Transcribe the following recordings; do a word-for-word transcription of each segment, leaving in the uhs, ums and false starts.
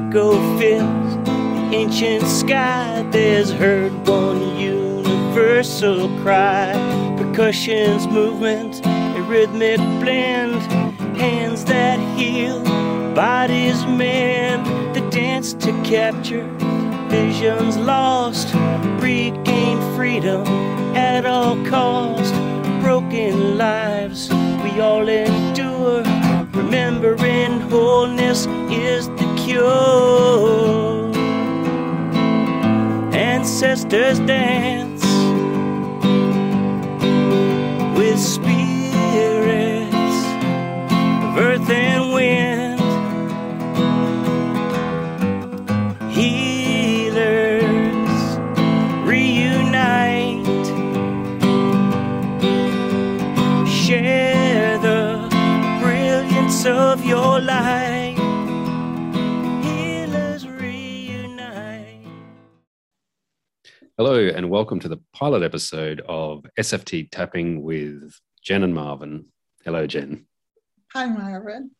echo fills the ancient sky. There's heard one universal cry. Percussion's movement, a rhythmic blend. Hands that heal, bodies mend. The dance to capture visions lost. Regain freedom at all cost. Broken lives we all endure. Remembering wholeness is the cure. Ancestors dance with spirits of earth and wind. Healers reunite. Share the brilliance of your light. Healers reunite. Hello and welcome to the pilot episode of S F T Tapping with Jen and Marvin. Hello, Jen. Hi, Marvin.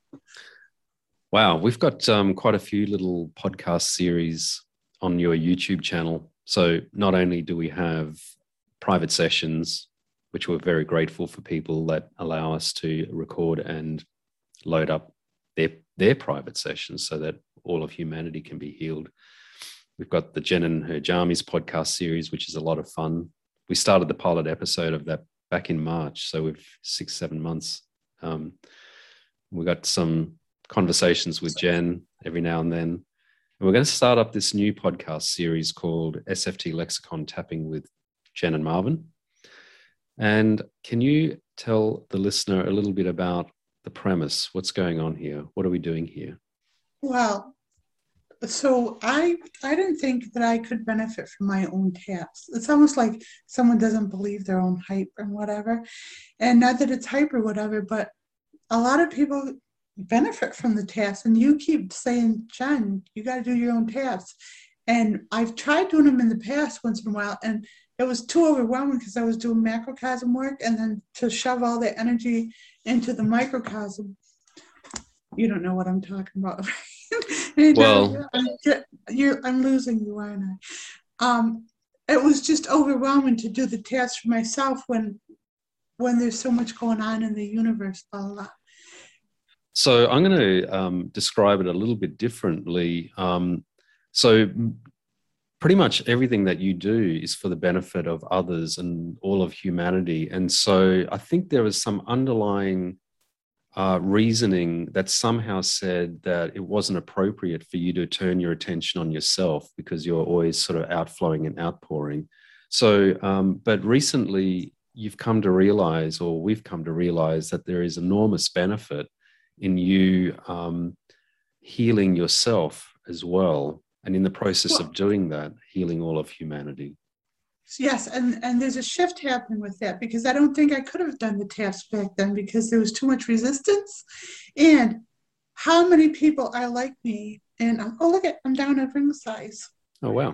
Wow, we've got um, quite a few little podcast series on your YouTube channel. So not only do we have private sessions, which we're very grateful for people that allow us to record and load up their, their private sessions so that all of humanity can be healed. We've got the Jen and her Jammies podcast series, which is a lot of fun. We started the pilot episode of that back in March, so we've six, seven months. Um, we got some conversations with Jen every now and then. And we're going to start up this new podcast series called S F T Lexicon Tapping with Jen and Marvin. And can you tell the listener a little bit about the premise? What's going on here? What are we doing here? Well, so I I didn't think that I could benefit from my own taps. It's almost like someone doesn't believe their own hype and whatever. And not that it's hype or whatever, but a lot of people benefit from the taps. And you keep saying, Jen, you got to do your own taps. And I've tried doing them in the past once in a while, and it was too overwhelming because I was doing macrocosm work, and then to shove all that energy into the microcosm. You don't know what I'm talking about. and, Well, uh, I'm, you're, I'm losing you, aren't I? Um, it was just overwhelming to do the tasks for myself when when there's so much going on in the universe. Blah, blah. So I'm going to um, describe it a little bit differently. Um, so pretty much everything that you do is for the benefit of others and all of humanity. And so I think there was some underlying uh, reasoning that somehow said that it wasn't appropriate for you to turn your attention on yourself because you're always sort of outflowing and outpouring. So, um, but recently you've come to realize, or we've come to realize, that there is enormous benefit in you um, healing yourself as well. And in the process Well, of doing that, healing all of humanity. Yes, and, and there's a shift happening with that because I don't think I could have done the taps back then because there was too much resistance. And how many people are like me? And um, oh, look at, I'm down at ring size. Oh, wow.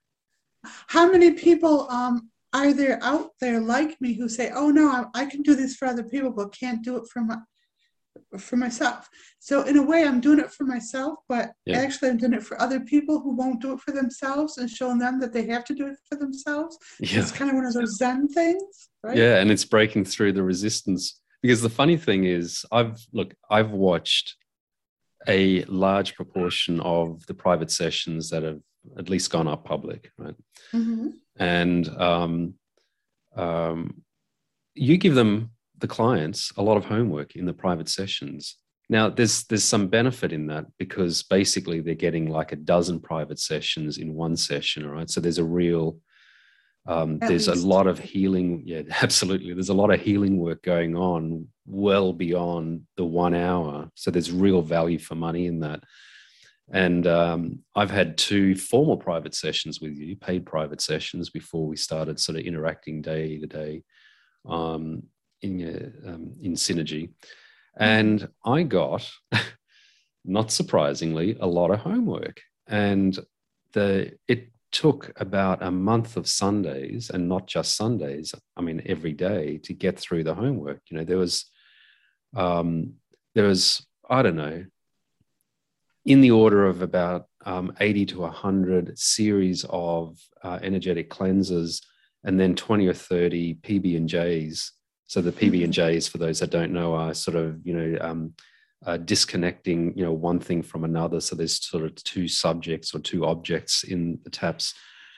How many people um, are there out there like me who say, oh, no, I, I can do this for other people, but can't do it for my, for myself. So in a way, I'm doing it for myself, but Yeah. actually I'm doing it for other people who won't do it for themselves and showing them that they have to do it for themselves. Yeah. It's kind of one of those Zen things, right? Yeah, and it's breaking through the resistance. Because the funny thing is, I've look, I've watched a large proportion of the private sessions that have at least gone up public, right? Mm-hmm. And um, um, you give them, the clients, a lot of homework in the private sessions. Now, there's there's some benefit in that because basically they're getting like a dozen private sessions in one session, all right? So there's a real, um, there's least. a lot of healing. Yeah, absolutely. There's a lot of healing work going on well beyond the one hour. So there's real value for money in that. And um, I've had two formal private sessions with you, paid private sessions, before we started sort of interacting day to day. Um, in uh, um, in Synergy. And I got, not surprisingly, a lot of homework. And the it took about a month of Sundays, and not just Sundays, I mean, every day, to get through the homework. You know, there was, um, there was, I don't know, in the order of about um, eighty to one hundred series of uh, energetic cleansers, and then twenty or thirty P B and Js. So the P B and Js, for those that don't know, are sort of, you know, um, uh, disconnecting, you know, one thing from another. So there's sort of two subjects or two objects in the taps.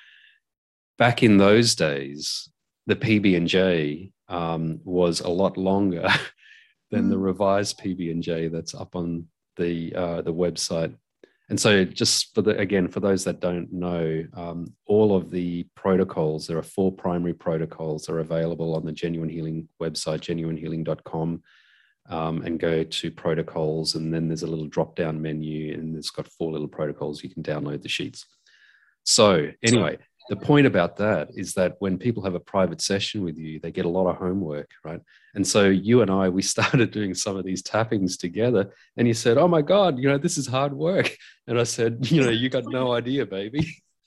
Back in those days, the P B and J um, was a lot longer than mm. the revised P B and J that's up on the uh, the website. And so just for the, again, for those that don't know, um, all of the protocols, there are four primary protocols that are available on the Genuine Healing website, genuine healing dot com, um, and go to protocols. And then there's a little drop down menu and it's got four little protocols. You can download the sheets. So anyway, the point about that is that when people have a private session with you, they get a lot of homework, right? And so you and I, we started doing some of these tappings together, and you said, oh my God, you know, this is hard work. And I said, you know, you got no idea, baby.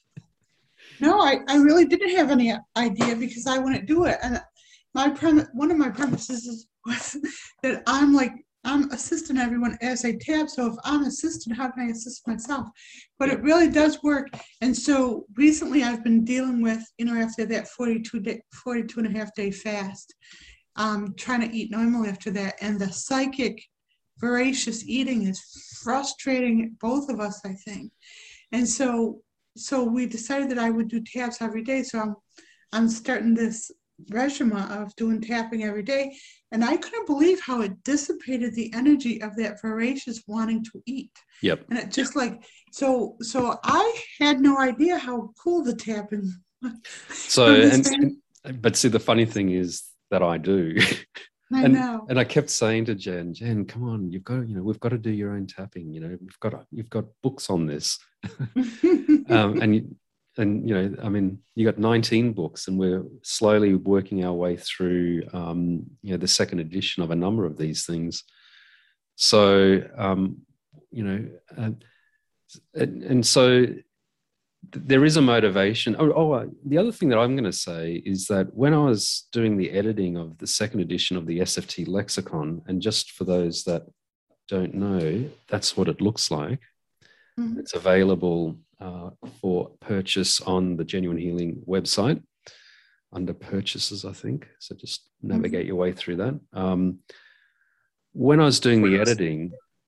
No, I, I really didn't have any idea because I wouldn't do it. And my premise, one of my premises is, was that I'm like, I'm assisting everyone as they tap. So if I'm assisting, how can I assist myself? But it really does work. And so recently I've been dealing with, you know, after that forty-two day, forty-two and a half day fast, um, trying to eat normal after that. And the psychic voracious eating is frustrating both of us, I think. And so, so we decided that I would do taps every day. So I'm, I'm starting this regimen of doing tapping every day. And I couldn't believe how it dissipated the energy of that voracious wanting to eat. Yep. And it just like, so, so I had no idea how cool the tapping was. So, and, and, but see, the funny thing is that I do. I and, know. And I kept saying to Jen, Jen, come on, you've got to, you know, we've got to do your own tapping. You know, we've got, you've got books on this. um, and you, And, you know, I mean, you got nineteen books and we're slowly working our way through, um, you know, the second edition of a number of these things. So, um, you know, uh, and, and so there is a motivation. Oh, oh uh, the other thing that I'm going to say is that when I was doing the editing of the second edition of the S F T lexicon, and just for those that don't know, that's what it looks like. Mm-hmm. It's available uh, for purchase on the Genuine Healing website under purchases, I think. So just navigate mm-hmm. your way through that. Um, when I was doing the editing,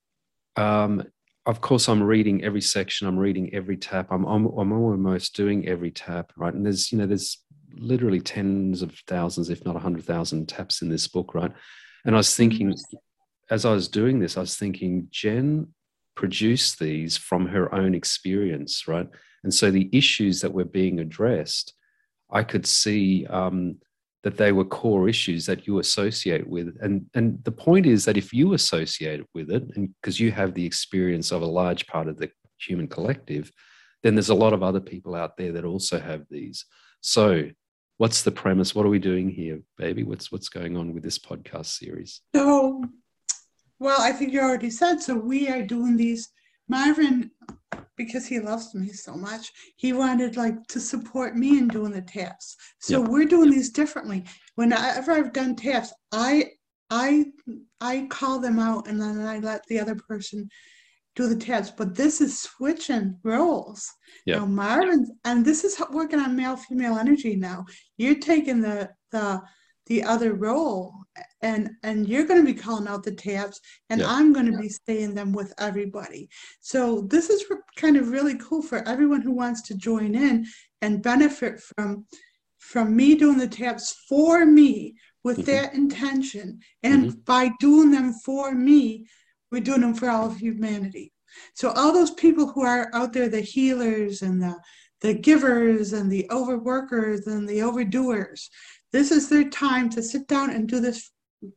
um, of course, I'm reading every section. I'm reading every tap. I'm, I'm I'm almost doing every tap, right? And there's you know there's literally tens of thousands, if not a hundred thousand taps in this book, right? And I was thinking, as I was doing this, I was thinking, Jen produced these from her own experience, right? And so the issues that were being addressed, I could see um, that they were core issues that you associate with. And, and the point is that if you associate with it, and because you have the experience of a large part of the human collective, then there's a lot of other people out there that also have these. So what's the premise? What are we doing here, baby? What's what's going on with this podcast series? So, well, I think you already said, so we are doing these. Marvin, because he loves me so much, he wanted like to support me in doing the taps. So yep. We're doing these differently. Whenever I've done taps, I I I call them out and then I let the other person do the taps. But this is switching roles. Yep. Now Marvin, and this is working on male-female energy now. You're taking the the the other role and and you're going to be calling out the taps and yeah. I'm going to be saying them with everybody. So this is kind of really cool for everyone who wants to join in and benefit from from me doing the taps for me with mm-hmm. that intention. And mm-hmm. by doing them for me, we're doing them for all of humanity. So all those people who are out there, the healers and the the givers and the overworkers and the overdoers, this is their time to sit down and do this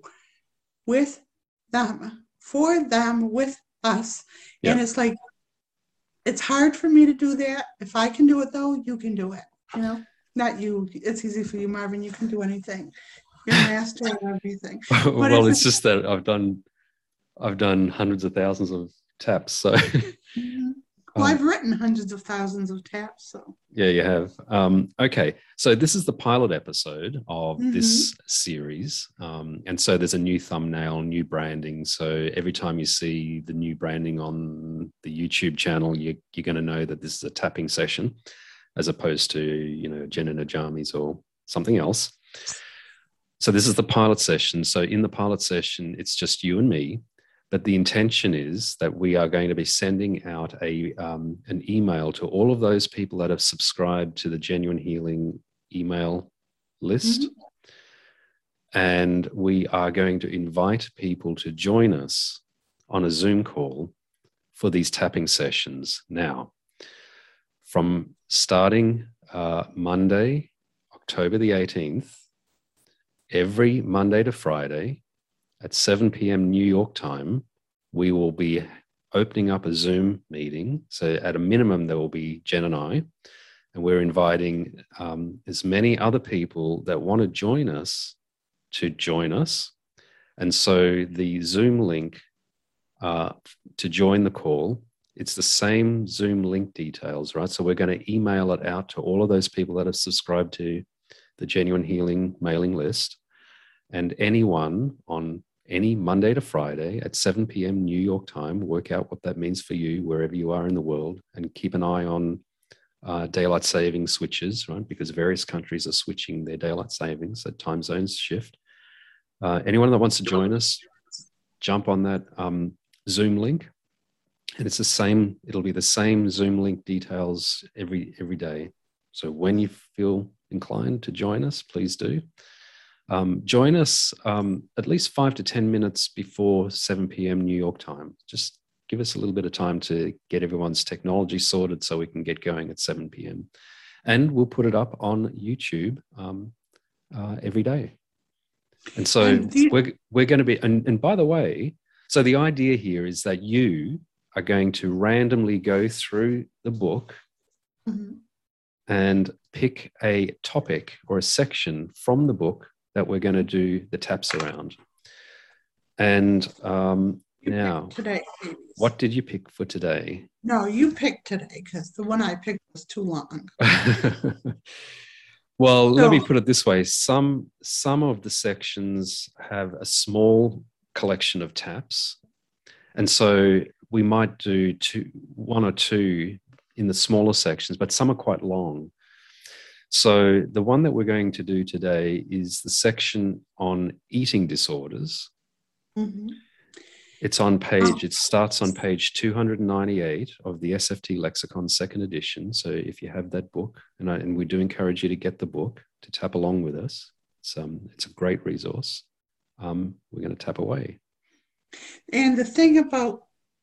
with them, for them, with us. Yep. And it's like, it's hard for me to do that. If I can do it, though, you can do it. You know, not you. It's easy for you, Marvin. You can do anything. You're a master of everything. Well, it's, it's just that I've done, I've done hundreds of thousands of taps. So, mm-hmm. Well, Um, I've written hundreds of thousands of taps, so. Yeah, you have. Um, okay, so this is the pilot episode of Mhm. this series. Um, and so there's a new thumbnail, new branding. So every time you see the new branding on the YouTube channel, you, you're going to know that this is a tapping session as opposed to, you know, Jen and her jammies or something else. So this is the pilot session. So in the pilot session, it's just you and me. But the intention is that we are going to be sending out a um, an email to all of those people that have subscribed to the Genuine Healing email list. Mm-hmm. And we are going to invite people to join us on a Zoom call for these tapping sessions now. From starting uh, Monday, October the eighteenth, every Monday to Friday, at seven p.m. New York time, we will be opening up a Zoom meeting. So at a minimum, there will be Jen and I, and we're inviting um, as many other people that want to join us to join us. And so the Zoom link uh, to join the call, it's the same Zoom link details, right? So we're going to email it out to all of those people that have subscribed to the Genuine Healing mailing list. And anyone on any Monday to Friday at seven p.m. New York time, work out what that means for you wherever you are in the world, and keep an eye on uh, daylight saving switches, right? Because various countries are switching their daylight savings, so time zones shift. Uh, anyone that wants to join us, jump on that um, Zoom link, and it's the same. It'll be the same Zoom link details every every day. So when you feel inclined to join us, please do. Um, join us um, at least five to ten minutes before seven p.m. New York time. Just give us a little bit of time to get everyone's technology sorted so we can get going at seven p.m. And we'll put it up on YouTube um, uh, every day. And so and you- we're, we're going to be, and, and by the way, so the idea here is that you are going to randomly go through the book mm-hmm. and pick a topic or a section from the book that we're going to do the taps around. And um, now, today, what did you pick for today? No, you picked today because the one I picked was too long. Well, so, let me put it this way. Some, some of the sections have a small collection of taps. And so we might do two, one or two in the smaller sections, but some are quite long. So the one that we're going to do today is the section on eating disorders. Mm-hmm. It's on page, it starts on page two hundred ninety-eight of the S F T Lexicon second edition. So if you have that book, and, I, and we do encourage you to get the book to tap along with us. It's, um, it's a great resource. Um, we're going to tap away. And the thing about,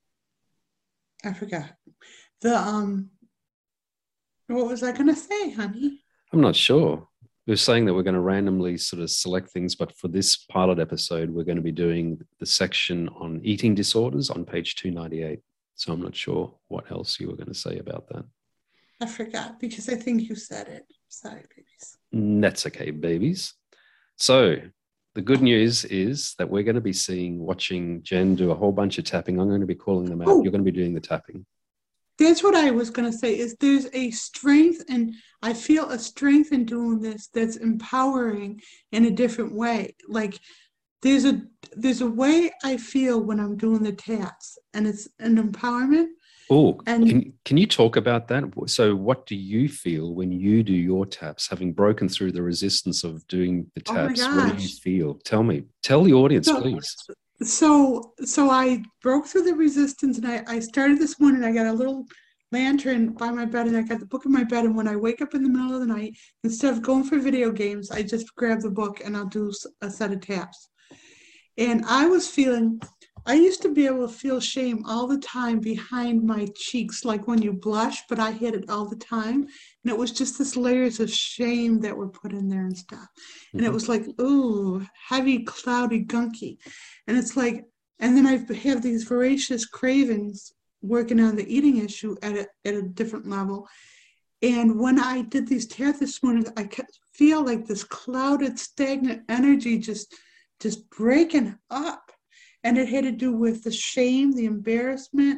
I forgot, the, um, what was I going to say, honey? I'm not sure. We were saying that we're going to randomly sort of select things, but for this pilot episode, we're going to be doing the section on eating disorders on page two ninety-eight. So I'm not sure what else you were going to say about that. I forgot because I think you said it. Sorry, babies. That's okay, babies. So the good news is that we're going to be seeing, watching Jen do a whole bunch of tapping. I'm going to be calling them out. Oh. You're going to be doing the tapping. That's what I was going to say, is there's a strength, and I feel a strength in doing this that's empowering in a different way. Like there's a there's a way I feel when I'm doing the taps, and it's an empowerment. Oh, can, can you talk about that? So what do you feel when you do your taps, having broken through the resistance of doing the taps? Oh what do you feel? Tell me. Tell the audience, so, please. So so I broke through the resistance, and I, I started this morning. I got a little lantern by my bed, and I got the book in my bed. And when I wake up in the middle of the night, instead of going for video games, I just grab the book and I'll do a set of taps. And I was feeling, I used to be able to feel shame all the time behind my cheeks, like when you blush, but I hid it all the time. And it was just this layers of shame that were put in there and stuff. Mm-hmm. And it was like, ooh, heavy, cloudy, gunky. And it's like, and then I have these voracious cravings working on the eating issue at a, at a different level. And when I did these taps this morning, I could feel like this clouded, stagnant energy just, just breaking up. And it had to do with the shame, the embarrassment,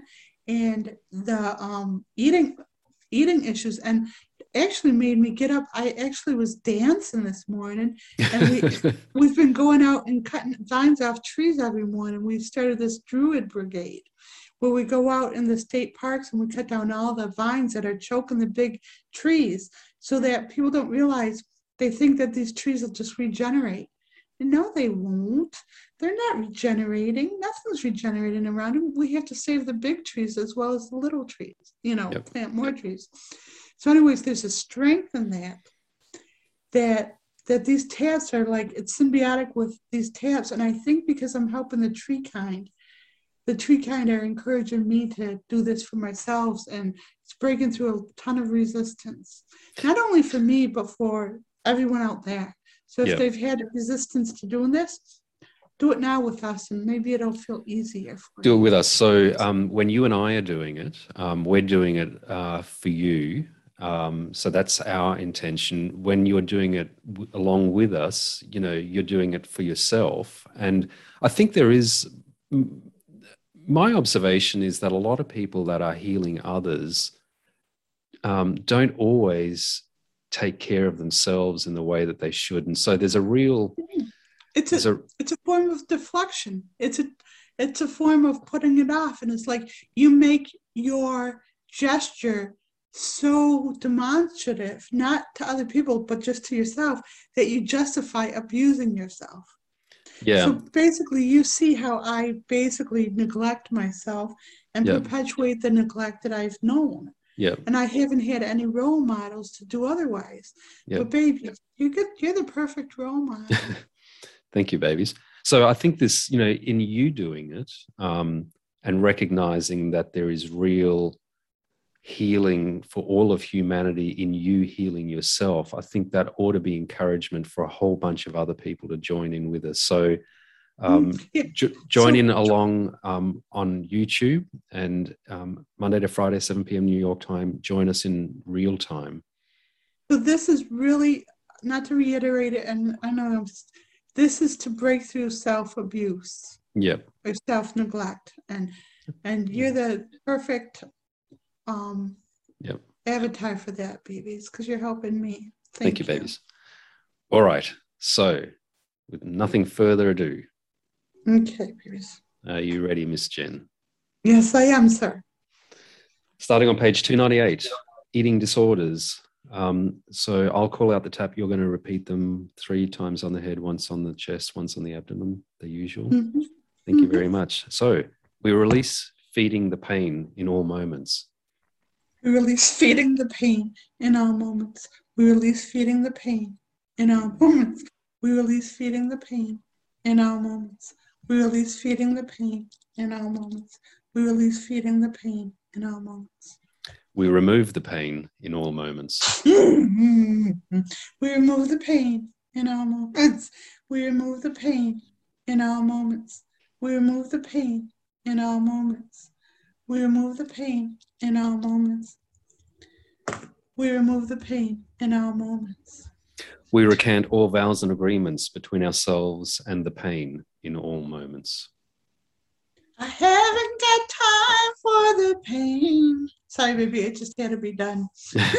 and the um, eating eating issues, and actually made me get up. I actually was dancing this morning, and we we've been going out and cutting vines off trees every morning. We started this Druid Brigade, where we go out in the state parks and we cut down all the vines that are choking the big trees, so that people don't realize, they think that these trees will just regenerate. And no, they won't. They're not regenerating. Nothing's regenerating around them. We have to save the big trees as well as the little trees, you know, yep. Plant more trees. So anyways, there's a strength in that, that that these taps are like, it's symbiotic with these taps. And I think because I'm helping the tree kind, the tree kind are encouraging me to do this for myself, and it's breaking through a ton of resistance, not only for me, but for everyone out there. So if yep. they've had resistance to doing this, do it now with us, and maybe it'll feel easier for do you. it with us. So um, when you and I are doing it, um, we're doing it uh, for you. Um, so that's our intention. When you're doing it w- along with us, you know, you're doing it for yourself. And I think there is, my observation is that a lot of people that are healing others um, don't always take care of themselves in the way that they should. And so there's a real... It's a, a it's a form of deflection. It's a it's a form of putting it off. And it's like you make your gesture so demonstrative, not to other people, but just to yourself, that you justify abusing yourself. Yeah. So basically you see how I basically neglect myself and yeah. perpetuate the neglect that I've known. Yeah. And I haven't had any role models to do otherwise. Yeah. But baby, you get you're the perfect role model. Thank you, babies. So I think this, you know, in you doing it um, and recognizing that there is real healing for all of humanity in you healing yourself, I think that ought to be encouragement for a whole bunch of other people to join in with us. So um, yeah. jo- join so, in along um, on YouTube, and um, Monday to Friday, seven p.m. New York time, join us in real time. So this is really, not to reiterate it, and I know I'm just, this is to break through self-abuse, yep, or self-neglect, and and you're the perfect um, yep. avatar for that, babies, because you're helping me. Thank, Thank you, you, babies. All right. So, with nothing further ado, okay, babies. Are you ready, Miss Jen? Yes, I am, sir. Starting on page two ninety-eight, eating disorders. Um, so I'll call out the tap. You're going to repeat them three times on the head, once on the chest, once on the abdomen, the usual. Mm-hmm. Thank mm-hmm. you very much. So we release feeding the pain in all moments. We release feeding the pain in all moments. We release feeding the pain in all moments. We release feeding the pain in all moments. We release feeding the pain in all moments. We release feeding the pain in all moments. We remove the pain in all moments. We remove the pain in all moments. We remove the pain in all moments. We remove the pain in all moments. We remove the pain in all moments. We remove the pain in all moments. We recant all vows and agreements between ourselves and the pain in all moments. I haven't got time for the pain. Sorry, baby, it just had to be done.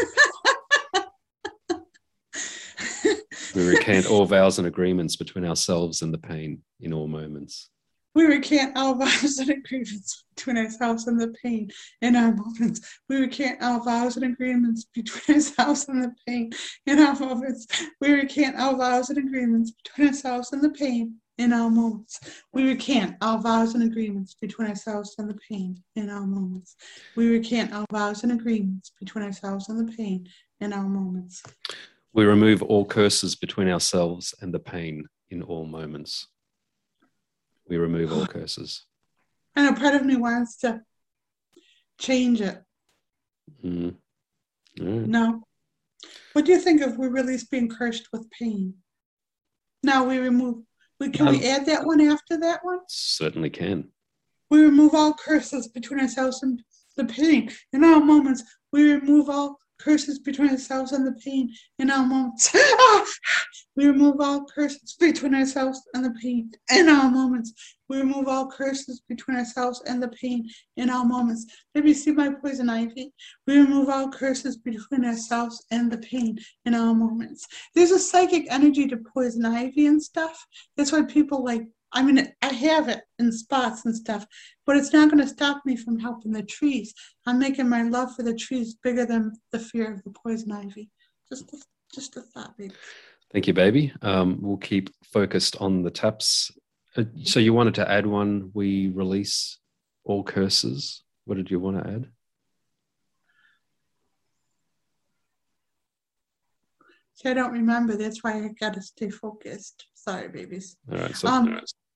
We recant all vows and agreements between ourselves and the pain in all moments. We recant all vows and agreements between ourselves and the pain in our moments. We recant all vows and agreements between ourselves and the pain in our moments. We recant all vows and agreements between ourselves and the pain in our moments. We recant all vows and agreements between ourselves and the pain in our moments. We recant all vows and agreements between ourselves and the pain in our moments. We remove all curses between ourselves and the pain in all moments. We remove all curses. I know part of me wants to change it. Mm. Right. No. What do you think if we release being cursed with pain? Now we remove, we, can um, we add that one after that one? Certainly can. We remove all curses between ourselves and the pain. In all moments, we remove all curses between ourselves and the pain in all moments. Ah! We remove all curses between ourselves and the pain in all moments. We remove all curses between ourselves and the pain in all moments. Let me see my poison ivy. We remove all curses between ourselves and the pain in all moments. There's a psychic energy to poison ivy and stuff. That's why people like, I mean, I have it in spots and stuff, but it's not going to stop me from helping the trees. I'm making my love for the trees bigger than the fear of the poison ivy. Just, just a thought, baby. Thank you, baby. Um, we'll keep focused on the taps. Uh, so you wanted to add one, we release all curses. What did you want to add? See, I don't remember. That's why I got to stay focused. Sorry, babies. All right. So, um,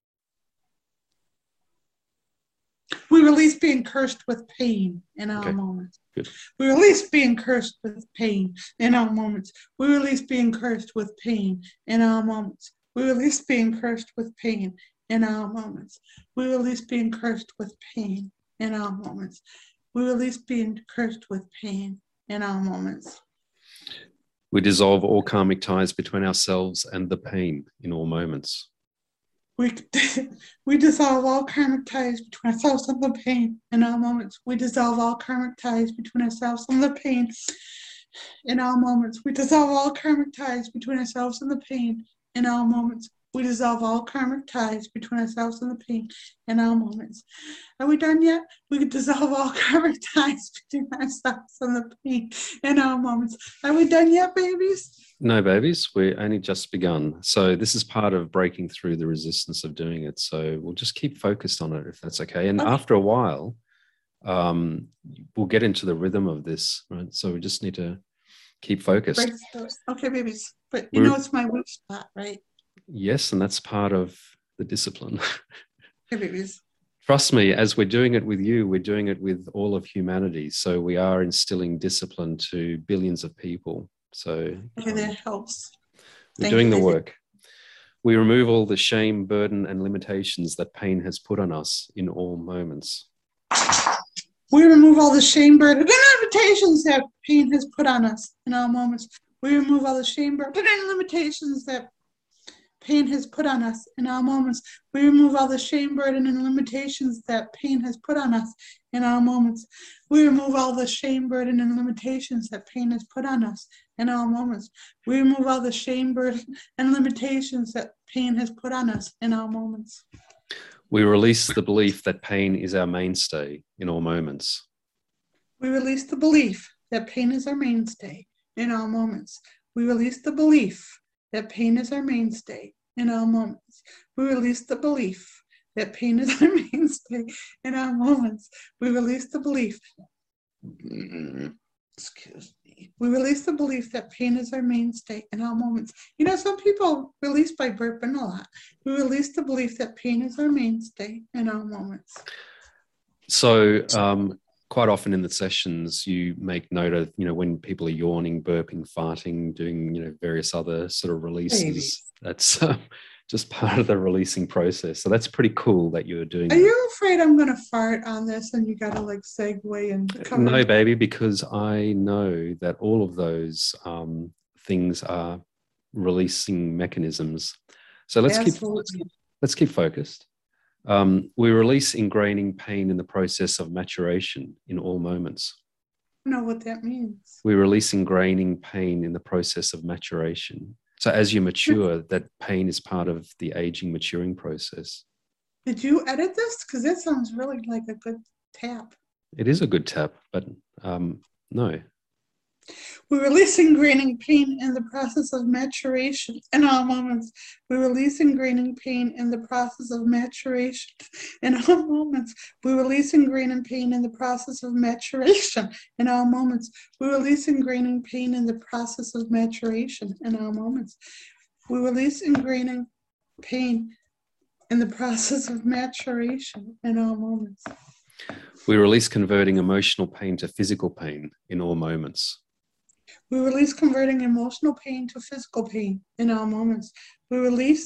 we release being cursed with pain in our okay. moments. Good. We release being cursed with pain in our moments. We release being cursed with pain in our moments. We release being cursed with pain in our moments. We release being cursed with pain in our moments. We release being cursed with pain in our moments. We dissolve all karmic ties between ourselves and the pain in all moments. We, we dissolve all karmic ties between ourselves and the pain in all moments. We dissolve all karmic ties between ourselves and the pain in all moments. We dissolve all karmic ties between ourselves and the pain in all moments. We dissolve all karmic ties between ourselves and the pain in all moments. Are we done yet? We could dissolve all karmic ties between ourselves and the pain in all moments. Are we done yet, babies? No, babies, we're only just begun. So this is part of breaking through the resistance of doing it. So we'll just keep focused on it if that's okay. And okay. after a while, um, we'll get into the rhythm of this, right? So we just need to keep focused. Right. Okay, babies. But you we're, know it's my weak spot, right? Yes, and that's part of the discipline. Okay, babies. Trust me, as we're doing it with you, we're doing it with all of humanity. So we are instilling discipline to billions of people. So okay, um, that helps. We're Thank doing you, the baby. work. We remove all the shame, burden, and limitations that pain has put on us in all moments. We remove all the shame, burden, and limitations that pain has put on us in all moments. We remove all the shame, burden, and limitations that pain has put on us in all moments. We remove all the shame, burden, and limitations that pain has put on us in all moments. We remove all the shame, burden, and limitations that pain has put on us in all moments. We remove all the shame, burden, and limitations that pain has put on us in all moments. We release the belief that pain is our mainstay in all moments. We release the belief that pain is our mainstay in all moments. We release the belief that pain is our mainstay in all moments. We release the belief that pain is our mainstay in all moments. We release the belief, excuse me. We release the belief that pain is our mainstay in all moments. You know, some people release by burping a lot. We release the belief that pain is our mainstay in all moments. So, um, quite often in the sessions, you make note of, you know, when people are yawning, burping, farting, doing, you know, various other sort of releases. Baby. That's um, just part of the releasing process. So that's pretty cool that you're doing Are that. you afraid I'm going to fart on this and you got to like segue and cover? No, baby, because I know that all of those um, things are releasing mechanisms. So let's keep, let's keep let's keep focused. Um, we release ingraining pain in the process of maturation in all moments. I don't know what that means. We release ingraining pain in the process of maturation. So as you mature, that pain is part of the aging, maturing process. Did you edit this? Because that sounds really like a good tap. It is a good tap, but um, no. We release ingraining pain in the process of maturation in all moments. We release ingraining pain in the process of maturation in all moments. We release ingraining pain in the process of maturation in all moments. We release ingraining pain in the process of maturation in all moments. We release ingraining pain in the process of maturation in all moments. We release converting emotional pain to physical pain in all moments. We release converting emotional pain to physical pain in all moments. We release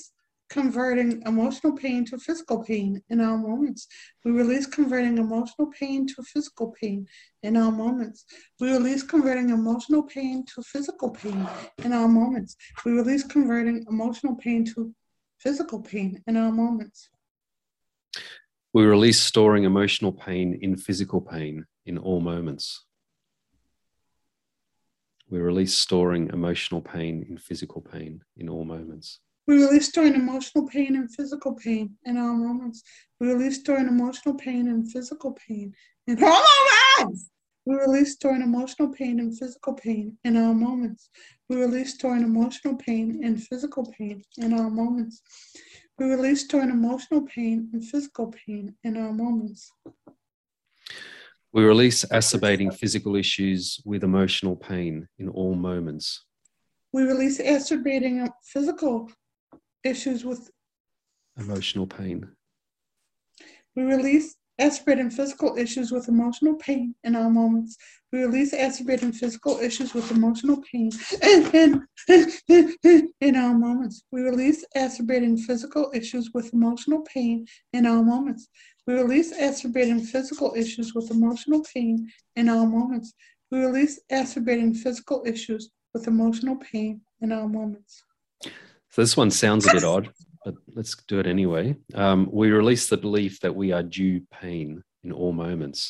converting emotional pain to physical pain in all moments. We release converting emotional pain to physical pain in all moments. We release converting emotional pain to physical pain in all moments. We release converting emotional pain to physical pain in all moments. We release storing emotional pain in physical pain in all moments. We release storing emotional pain in physical pain in all moments. We release storing emotional pain and physical pain in all moments. We release storing emotional pain and physical pain in all moments. We release storing emotional pain and physical pain in all moments. We release storing emotional pain and physical pain in all moments. We release storing emotional pain and physical pain in all moments. We release acerbating physical issues with emotional pain in all moments. We release acerbating physical issues with emotional pain. We release acerbating physical issues with emotional pain in all moments. We release acerbating physical issues with emotional pain in, in, in all moments. We release acerbating physical issues with emotional pain in all moments. We release acerbating physical issues with emotional pain in all moments. We release acerbating physical issues with emotional pain in all moments. So this one sounds a bit odd, but let's do it anyway. Um, we release the belief that we are due pain in all moments.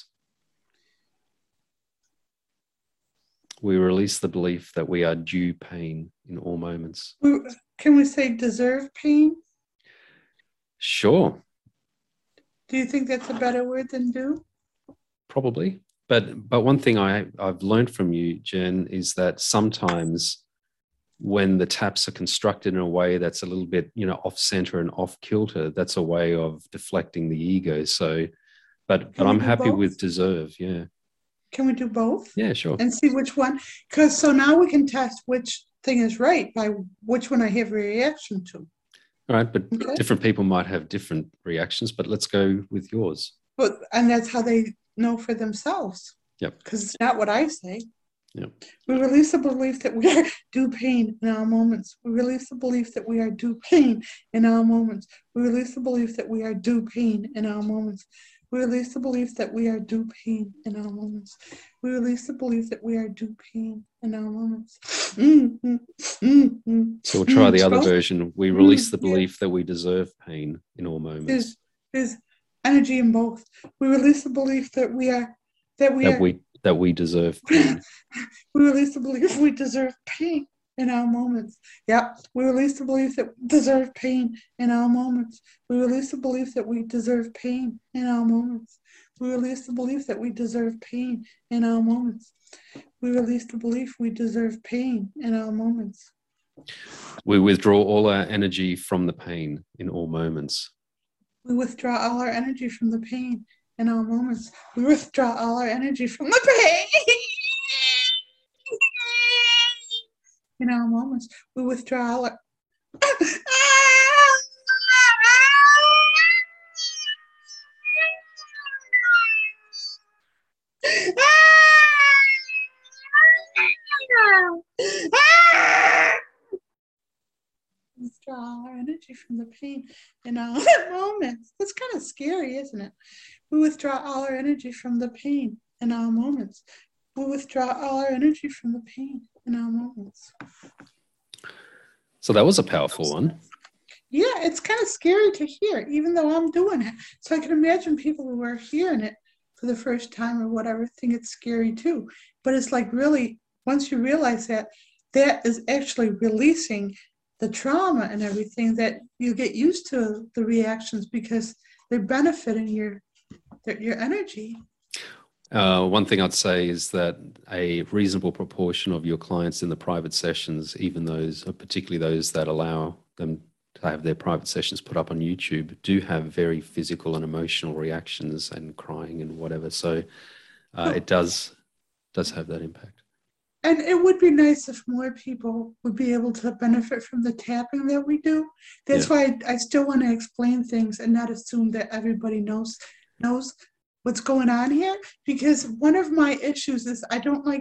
We release the belief that we are due pain in all moments. We, can we say deserve pain? Sure. Do you think that's a better word than do? Probably. But but one thing I, I've learned from you, Jen, is that sometimes when the taps are constructed in a way that's a little bit, you know, off center and off kilter, that's a way of deflecting the ego. So, but, but I'm happy both? with deserve. Yeah. Can we do both? Yeah, sure. And see which one? Because so now we can test which thing is right by which one I have a reaction to. All right. But okay. Different people might have different reactions, but let's go with yours. But, and that's how they know for themselves. Yep. Because it's not what I say. Yep. We release the belief that we are due pain in all moments. We release the belief that we are due pain in all moments. We release the belief that we are due pain in all moments. We release the belief that we are due pain in all moments. We release the belief that we are due pain in all moments. Mm-hmm. Mm-hmm. So we'll try the other so, version. We release the yeah. belief that we deserve pain in all moments. There's, there's energy in both. We release the belief that we are that we that are we that we deserve pain. We release the belief we deserve pain in our moments. Yep. We release the belief that we deserve pain in our moments. We release the belief that we deserve pain in our moments. We release the belief that we deserve pain in our moments. We release the belief we deserve pain in our moments. We withdraw all our energy from the pain in all moments. We withdraw all our energy from the pain in all moments. We withdraw all our energy from the pain in all moments. We withdraw all our withdraw our energy from the pain in all moments. That's kind of scary, isn't it? We withdraw all our energy from the pain in all moments. We withdraw all our energy from the pain in all moments. So that was a powerful one. Yeah, it's kind of scary to hear, even though I'm doing it. So I can imagine people who are hearing it for the first time or whatever think it's scary too. But it's like really, once you realize that, that is actually releasing the trauma and everything, that you get used to the reactions because they're benefiting your your energy. Uh, one thing I'd say is that a reasonable proportion of your clients in the private sessions, even those, particularly those that allow them to have their private sessions put up on YouTube, do have very physical and emotional reactions and crying and whatever. So uh, it does does have that impact. And it would be nice if more people would be able to benefit from the tapping that we do. That's yeah. why I, I still want to explain things and not assume that everybody knows knows what's going on here. Because one of my issues is I don't like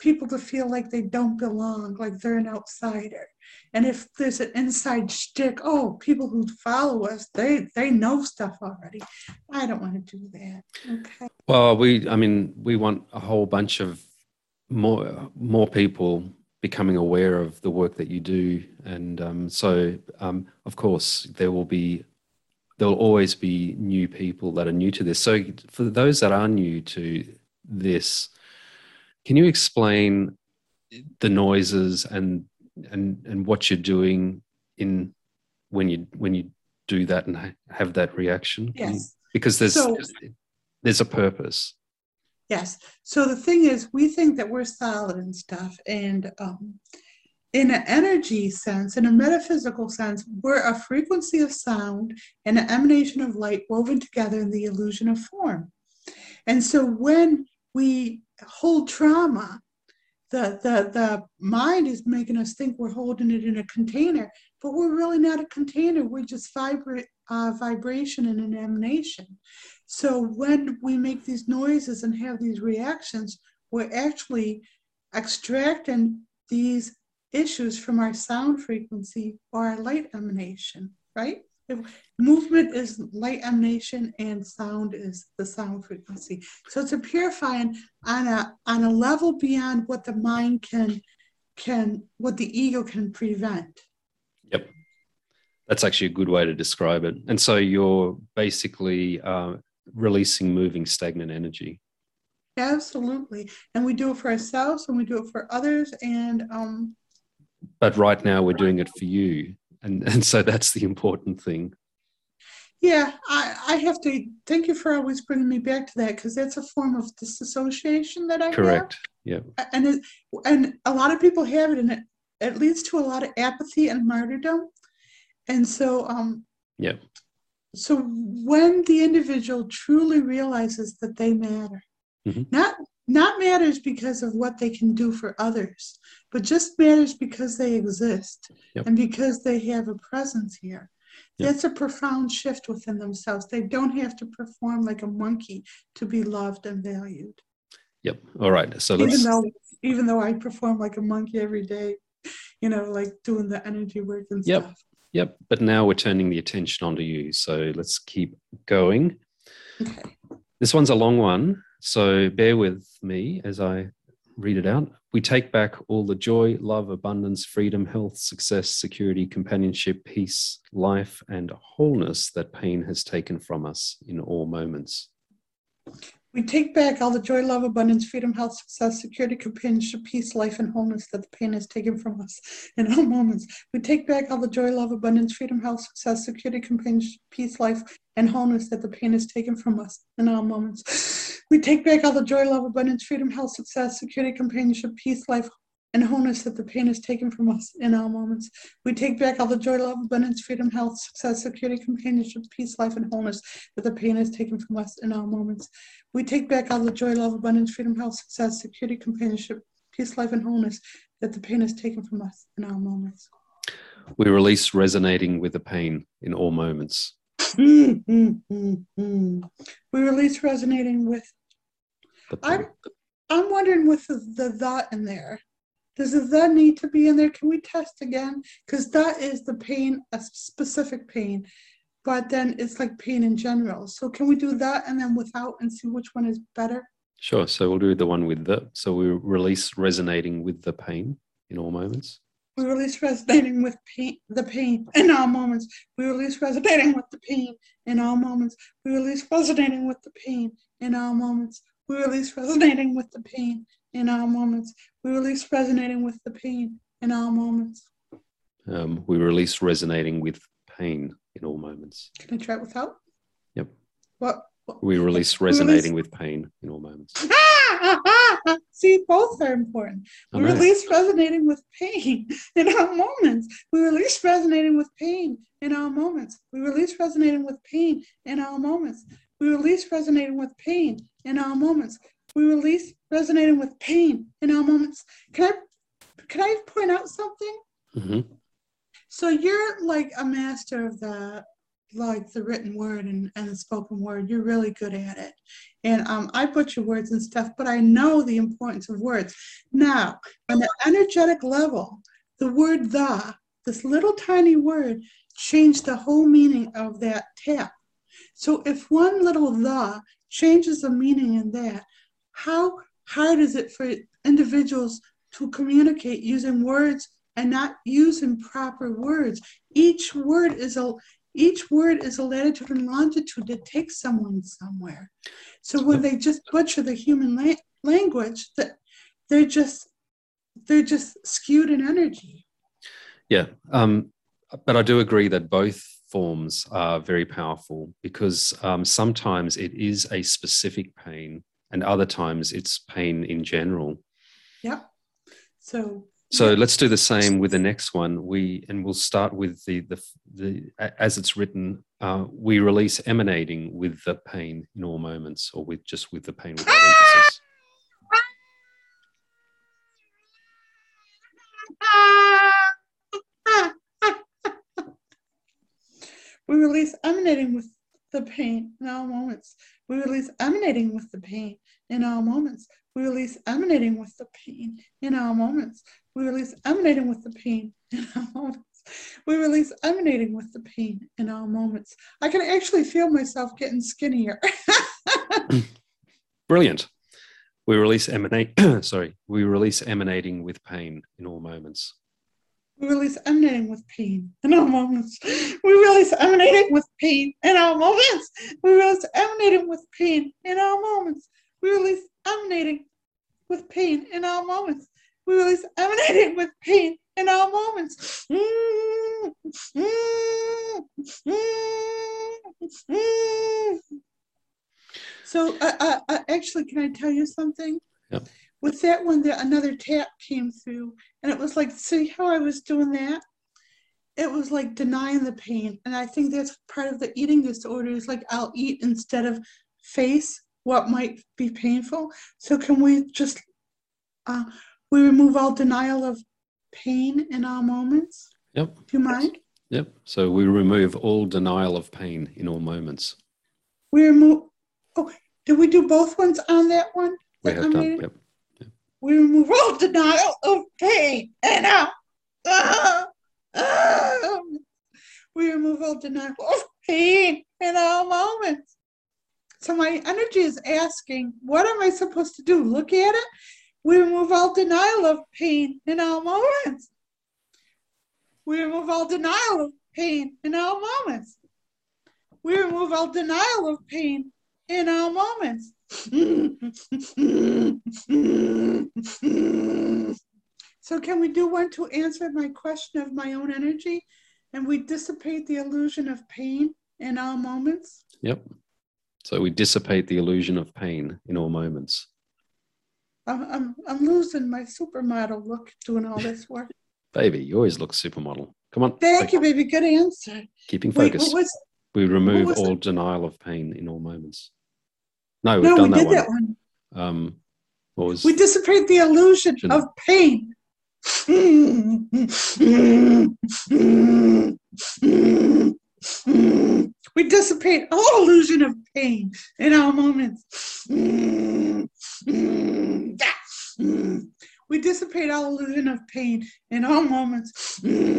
people to feel like they don't belong, like they're an outsider. And if there's an inside shtick, oh, people who follow us, they they know stuff already. I don't want to do that. Okay. Well, we, I mean, we want a whole bunch of more more people becoming aware of the work that you do, and um, so um, of course there will be there will always be new people that are new to this. So for those that are new to this, can you explain the noises and and and what you're doing in when you when you do that and ha- have that reaction? Can you- Yes. because there's So- there's a purpose. Yes. So the thing is, we think that we're solid and stuff. And um, in an energy sense, in a metaphysical sense, we're a frequency of sound and an emanation of light woven together in the illusion of form. And so when we hold trauma, the, the, the mind is making us think we're holding it in a container, but we're really not a container. We're just vibra- uh, vibration and an emanation. So when we make these noises and have these reactions, we're actually extracting these issues from our sound frequency or our light emanation, right? If movement is light emanation and sound is the sound frequency. So it's a purifying on a on a level beyond what the mind can can what the ego can prevent. Yep. That's actually a good way to describe it. And so you're basically uh, releasing moving stagnant energy. Absolutely. And we do it for ourselves and we do it for others. And um But right now we're doing it for you. And, and so that's the important thing. yeah, I, I have to thank you for always bringing me back to that, because that's a form of disassociation that I Correct. Yeah. have. And it, and a lot of people have it, and it, it leads to a lot of apathy and martyrdom. And so um Yeah. so when the individual truly realizes that they matter, Mhm. not not matters because of what they can do for others, but just matters because they exist. Yep. And because they have a presence here. Yep. That's a profound shift within themselves. They don't have to perform like a monkey to be loved and valued. Yep. All right. So Even let's, though even though I perform like a monkey every day, you know, like doing the energy work and Yep. stuff. yep. But now we're turning the attention onto you. So let's keep going. Okay. This one's a long one. So bear with me as I read it out. We take back all the joy, love, abundance, freedom, health, success, security, companionship, peace, life, and wholeness that pain has taken from us in all moments. We take back all the joy, love, abundance, freedom, health, success, security, companionship, peace, life, and wholeness that the pain has taken from us in all moments. We take back all the joy, love, abundance, freedom, health, success, security, companionship, peace, life, and wholeness that the pain has taken from us in all moments. We take back all the joy, love, abundance, freedom, health, success, security, companionship, peace, life, and wholeness that the pain has taken from us in all moments. We take back all the joy, love, abundance, freedom, health, success, security, companionship, peace, life, and wholeness that the pain has taken from us in all moments. We take back all the joy, love, abundance, freedom, health, success, security, companionship, peace, life, and wholeness that the pain has taken from us in all moments. We release resonating with the pain in all moments. Mm, mm, mm, mm. We release resonating with. The pain. I'm, I'm wondering with the, the thought in there. Does the the need to be in there? Can we test again? Because that is the pain, a specific pain, but then it's like pain in general. So can we do that and then without and see which one is better? Sure. So we'll do the one with the, so we release resonating with the pain in all moments. We release resonating with pain, the pain in all moments. We release resonating with the pain in all moments. We release resonating with the pain in all moments. We release resonating with the pain in all moments. We release resonating with the pain in all moments. Um, we release resonating with pain in all moments. Can I try it without? Yep. What? what? We release We resonating release- with pain in all moments. See, both are important. I We know. release resonating with pain in all moments. We release resonating with pain in all moments. We release resonating with pain in all moments. We release resonating with pain in all moments. We release resonating with pain in all moments. Can I can I point out something? hmm So you're like a master of that. like the written word and, and the spoken word. You're really good at it. And um, I butcher words and stuff, but I know the importance of words. Now, on the energetic level, the word the, this little tiny word, changed the whole meaning of that tap. So if one little the changes the meaning in that, how hard is it for individuals to communicate using words and not using proper words? Each word is a each word is a latitude and longitude that takes someone somewhere. So when they just butcher the human la- language, that they're just they're just skewed in energy. Yeah, um, but I do agree that both forms are very powerful, because um, sometimes it is a specific pain, and other times it's pain in general. Yep. So. So yeah. let's do the same with the next one. We and we'll start with the the, the as it's written. Uh, we release emanating with the pain in all moments, or with just with the pain without emphasis. We release emanating with the pain in all moments. We release emanating with the pain in all moments. We release emanating with the pain in all moments. We release emanating with the pain in all moments. We release emanating with the pain in all moments. I can actually feel myself getting skinnier. Brilliant. We release emanate. sorry. We release emanating with pain in all moments. We release emanating with pain in all moments. We release emanating with pain in all moments. We release emanating with pain in all moments. We release emanating with pain in all moments. We release emanating with pain in all moments. So, uh, uh, uh, actually, can I tell you something? Yep. With that one, there another tap came through, and it was like, see how I was doing that? It was like denying the pain, and I think that's part of the eating disorder. Is like I'll eat instead of face what might be painful. So can we just uh, we remove all denial of pain in our moments? Yep. Do you mind? Yep. So we remove all denial of pain in all moments. We remove. Oh, did we do both ones on that one? We That have I done. made? Yep. We remove all denial of pain and out. Uh, uh, we remove all denial of pain in all moments. So my energy is asking, what am I supposed to do? Look at it. We remove all denial of pain in all moments. We remove all denial of pain in all moments. We remove all denial of pain in all moments. So can we do one to answer my question of my own energy? And we dissipate the illusion of pain in all moments? Yep. So we dissipate the illusion of pain in all moments. I'm, I'm, I'm losing my supermodel look doing all this work. Baby, you always look supermodel. Come on. Thank like, you, baby. Good answer. Keeping Wait, focus. what was, we remove what was all it? denial of pain in all moments. No, we've No, done we that, did one. that one. Um, what was We dissipate the illusion Shouldn't- of pain. We dissipate all illusion of pain in our moments. We dissipate all illusion of pain in all moments.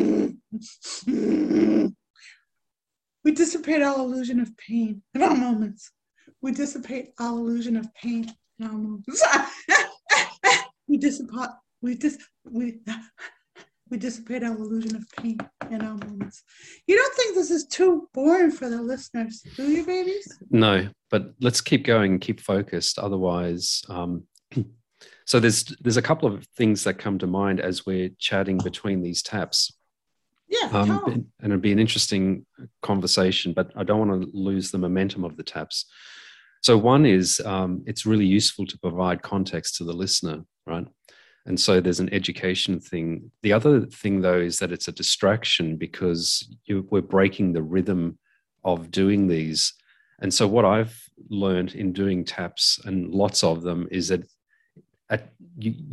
We dissipate all illusion of pain in all moments. We dissipate all illusion of pain in all moments. We dissipate. We dis. We. We dissipate our illusion of pain in our moments. You don't think this is too boring for the listeners, do you, babies? No, but let's keep going, keep focused. Otherwise, um, so there's there's a couple of things that come to mind as we're chatting between these taps. Yeah, Um, tell 'em. and it'll be an interesting conversation, but I don't want to lose the momentum of the taps. So one is um, it's really useful to provide context to the listener, right? And so there's an education thing. The other thing, though, is that it's a distraction because you, we're breaking the rhythm of doing these. And so what I've learned in doing taps, and lots of them, is that at, you, you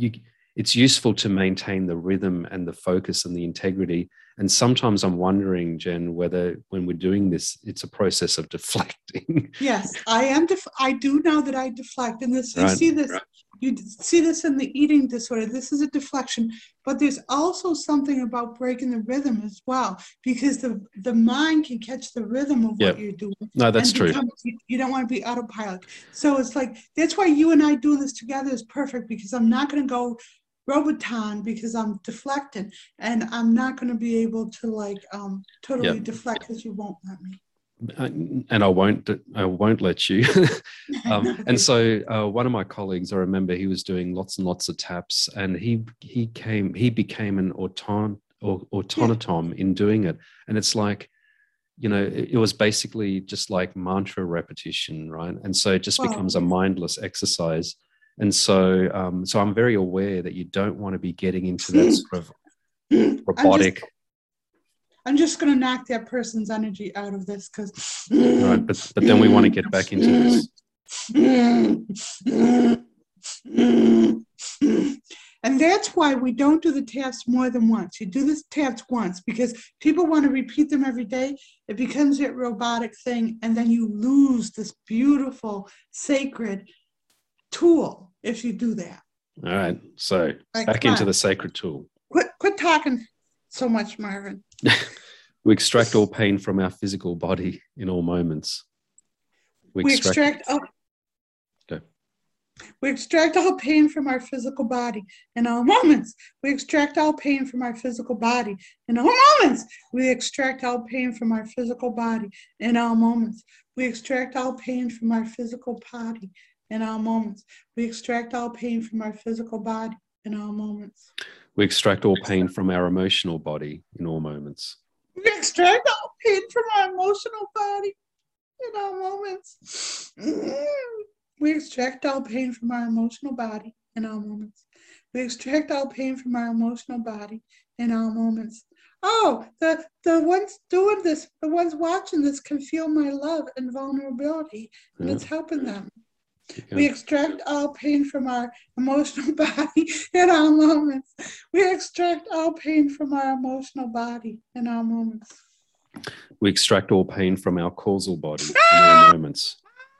it's useful to maintain the rhythm and the focus and the integrity. And sometimes I'm wondering, Jen, whether when we're doing this, it's a process of deflecting. Yes, I am. Def- I do know that I deflect, and this you Right. see this. You see this in the eating disorder. This is a deflection, but there's also something about breaking the rhythm as well, because the the mind can catch the rhythm of what Yep. you're doing. No, that's and true. become, you, you don't want to be autopilot. So it's like that's why you and I doing this together is perfect, because I'm not going to go Roboton because I'm deflecting, and I'm not going to be able to like um totally Yep. deflect because you won't let me. And I won't, I won't let you. um, and so uh, one of my colleagues, I remember he was doing lots and lots of taps, and he he came, he became an auton or automaton in doing it. And it's like, you know, it, it was basically just like mantra repetition, right? And so it just Wow. becomes a mindless exercise. And so, um, so I'm very aware that you don't want to be getting into that sort of robotic. I'm just going to knock that person's energy out of this because. Right, but but then we want to get back into this. And that's why we don't do the taps more than once. You do the taps once because people want to repeat them every day. It becomes that robotic thing, and then you lose this beautiful, sacred tool if you do that. All right, so Right, back into on. the sacred tool. Quit, quit talking so much, Marvin. We extract all pain from our physical body in all moments. We, we extract, extract all, okay. We extract all pain from our physical body in all moments. We extract all pain from our physical body in all moments. We extract all pain from our physical body in all moments. We extract all pain from our physical body in all moments. We extract all pain from our physical body in all moments. We extract all pain from our emotional body in all moments. We extract all pain from our emotional body in all moments. We extract all pain from our emotional body in all moments. We extract all pain from our emotional body in all moments. Oh, the, the ones doing this, the ones watching this can feel my love and vulnerability, and yeah. It's helping them. Okay. We extract all pain from our emotional body in all moments. We extract all pain from our emotional body in all moments. We extract all pain from our causal body in all moments.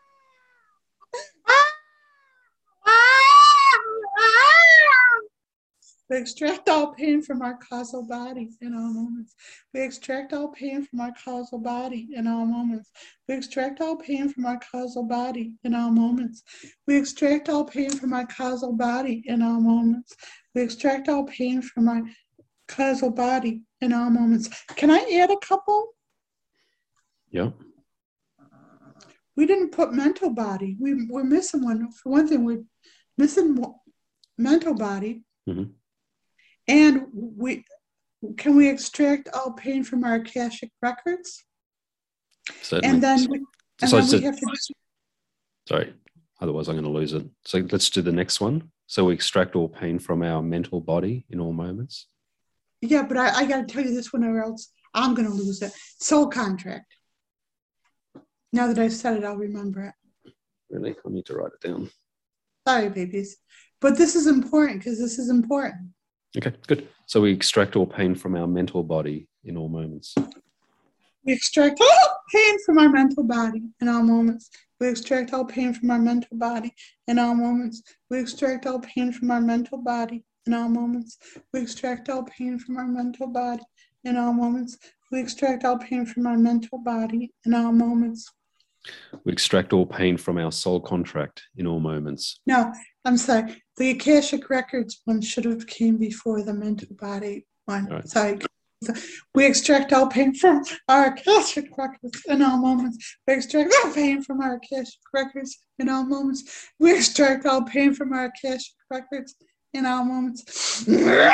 We extract all pain from our causal body in all moments. We extract all pain from our causal body in all moments. We extract all pain from our causal body in all moments. We extract all pain from our causal body in all moments. We extract all pain from our causal body in all moments. Can I add a couple? Yeah. We didn't put mental body. We, we're missing one. For one thing, we're missing mental body. Mm-hmm. And we can we extract all pain from our Akashic records? Certainly. And then, we, and so then we a, have to. Sorry, otherwise I'm going to lose it. So let's do the next one. So we extract all pain from our mental body in all moments. Yeah, but I, I got to tell you this one, or else I'm going to lose it. Soul contract. Now that I've said it, I'll remember it. Really? I need to write it down. Sorry, babies. But this is important because this is important. Okay, good. So we extract all pain from our mental body in all moments. We extract all pain from our mental body in all moments. We extract all pain from our mental body in all moments. We extract all pain from our mental body in all moments. We extract all pain from our mental body in all moments. We extract all pain from our mental body in all moments. We extract all pain from our soul contract in all moments. No, I'm sorry. The Akashic Records one should have came before the mental body one. Right. Sorry. We extract all pain from our Akashic Records in all moments. We extract all pain from our Akashic Records in all moments. We extract all pain from our Akashic Records in all moments.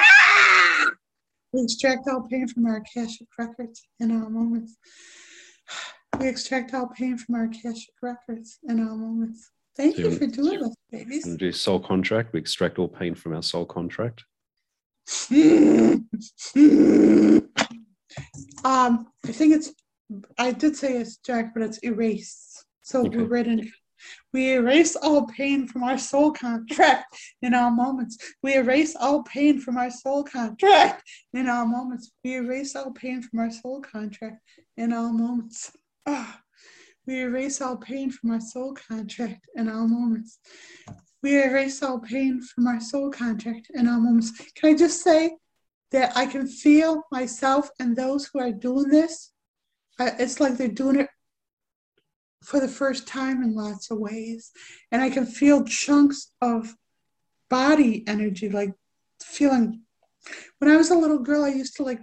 We extract all pain from our Akashic Records in all moments. We extract all pain from our Akashic Records in all moments. Thank so you for doing this, babies. We do soul contract. We extract all pain from our soul contract. um, I think it's, I did say it's Jack, but it's erased. So okay. We're written We erase all pain from our soul contract in all moments. We erase all pain from our soul contract in all moments. We erase all pain from our soul contract in all moments. Ah, we erase all pain from our soul contract in all moments. We erase all pain from our soul contract in all moments. Can I just say that I can feel myself and those who are doing this? I, it's like they're doing it for the first time in lots of ways. And I can feel chunks of body energy, like feeling. When I was a little girl, I used to like,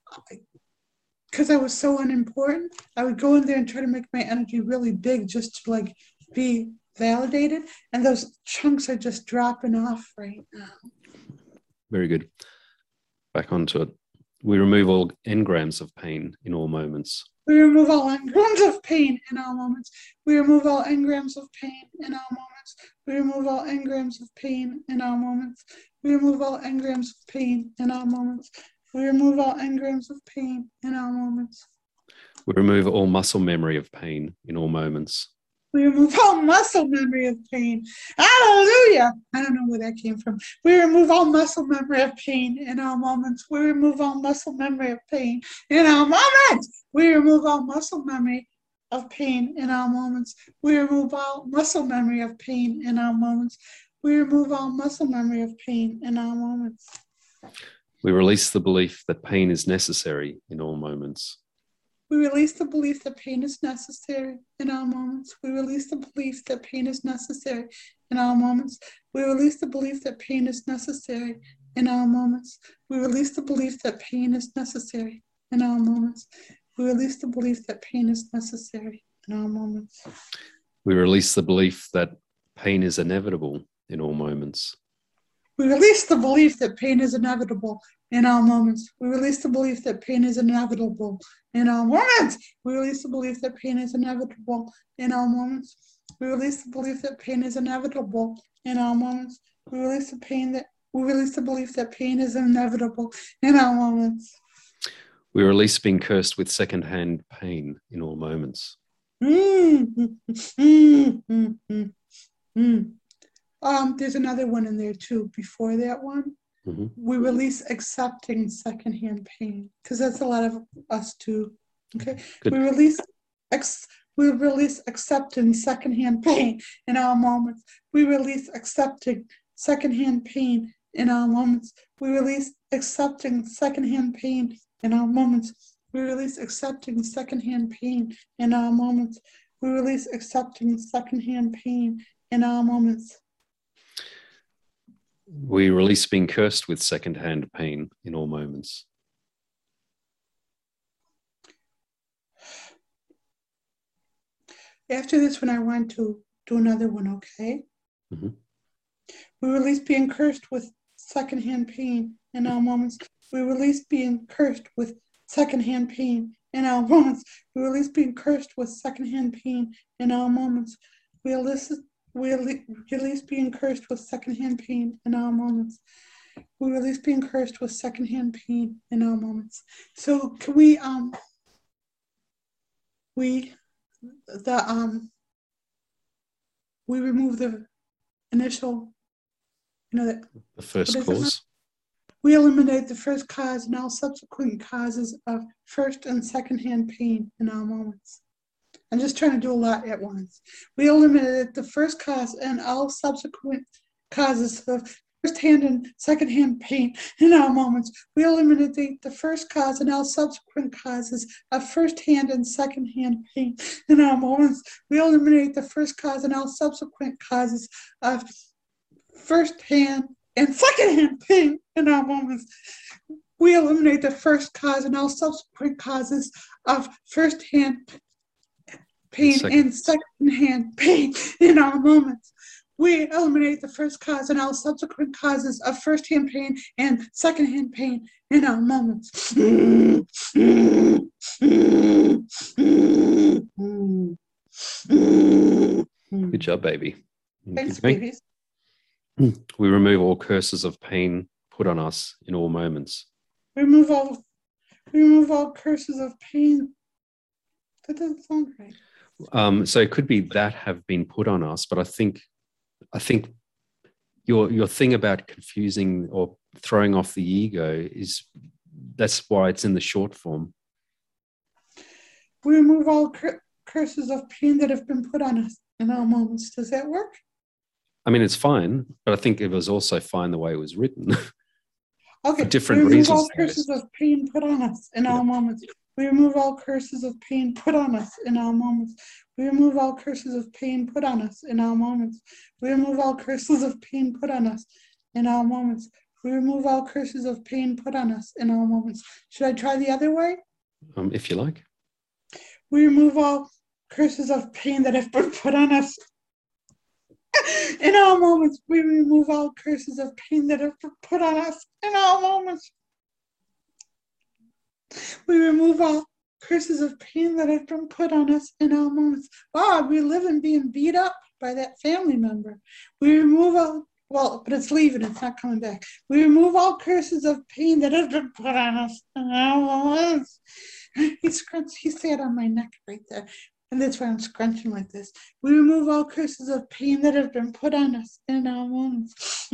because I was so unimportant, I would go in there and try to make my energy really big just to like be validated. And those chunks are just dropping off right now. Very good. Back onto it. We remove all engrams of pain in all moments. We remove all engrams of pain in all moments. We remove all engrams of pain in all moments. We remove all engrams of pain in all moments. We remove all engrams of pain in all moments. We remove all engrams of pain in all moments. We remove all muscle memory of pain in all moments. We remove all muscle memory of pain. Hallelujah. I don't know where that came from. We remove all muscle memory of pain in all moments. We remove all muscle memory of pain in all moments. We remove all muscle memory of pain in all moments. We remove all muscle memory of pain in all moments. We remove all muscle memory of pain in all moments. We release the belief that pain is necessary in all moments. We release the belief that pain is necessary in all moments. We release the belief that pain is necessary in all moments. We release the belief that pain is necessary in all moments. We release the belief that pain is necessary in all moments. We release the belief that pain is necessary in all moments. We release the belief that pain is inevitable in all moments. We release the belief that pain is inevitable in all moments. We release the belief that pain is inevitable in all moments. We release the belief that pain is inevitable in all moments. We release the belief that pain is inevitable in all moments. We release the pain that we release the belief that pain is inevitable in all moments. We release being cursed with secondhand pain in all moments. Mm, mm, mm, mm, mm. Um, there's another one in there too. Before that one, mm-hmm. We release accepting secondhand pain because that's a lot of us too. Okay, Good. we release ex- we release accepting secondhand pain in all moments. We release accepting secondhand pain in all moments. We release accepting secondhand pain in all moments. We release accepting secondhand pain in all moments. We release accepting secondhand pain in all moments. We release being cursed with secondhand pain in all moments. After this one, I want to do another one, okay? Mm-hmm. We release being cursed with secondhand pain in all moments. We release being cursed with secondhand pain in all moments. We release being cursed with secondhand pain in all moments. We release We release being cursed with secondhand pain in all moments. We release being cursed with secondhand pain in all moments. So can we um we the um we remove the initial, you know, that the first cause. We eliminate the first cause and all subsequent causes of first and secondhand pain in all moments. I'm just trying to do a lot at once. We eliminated the first cause and all subsequent causes of first-hand and second-hand pain in all moments. We eliminated the first cause and all subsequent causes of first-hand and second-hand pain in all moments. We eliminate the first cause and all subsequent causes of first-hand and second-hand pain in all moments. We eliminate the first cause and all subsequent causes of first-hand pain Second. and second-hand pain in all moments. We eliminate the first cause and all subsequent causes of first-hand pain and second-hand pain in all moments. Good job, baby. Thanks, babies. We remove all curses of pain put on us in all moments. Remove all, remove all curses of pain. That doesn't sound right. Um, so it could be that have been put on us, but I think, I think your your thing about confusing or throwing off the ego is that's why it's in the short form. We remove all cur- curses of pain that have been put on us in all moments. Does that work? I mean, it's fine, but I think it was also fine the way it was written. Okay. For different we remove reasons, all curses of pain put on us in Yeah. all moments. We remove all curses of pain put on us in all moments. We remove all curses of pain put on us in all moments. We remove all curses of pain put on us in all moments. We remove all curses of pain put on us in all moments. Should I try the other way? Um, if you like. We remove all curses of pain that have been put on us in all moments. We remove all curses of pain that have been put on us in all moments. We remove all curses of pain that have been put on us in all moments. Wow, we live in being beat up by that family member. We remove all, well, but it's leaving, it's not coming back. We remove all curses of pain that have been put on us in all moments. He scrunched, he sat on my neck right there. And that's why I'm scrunching like this. We remove all curses of pain that have been put on us in all moments.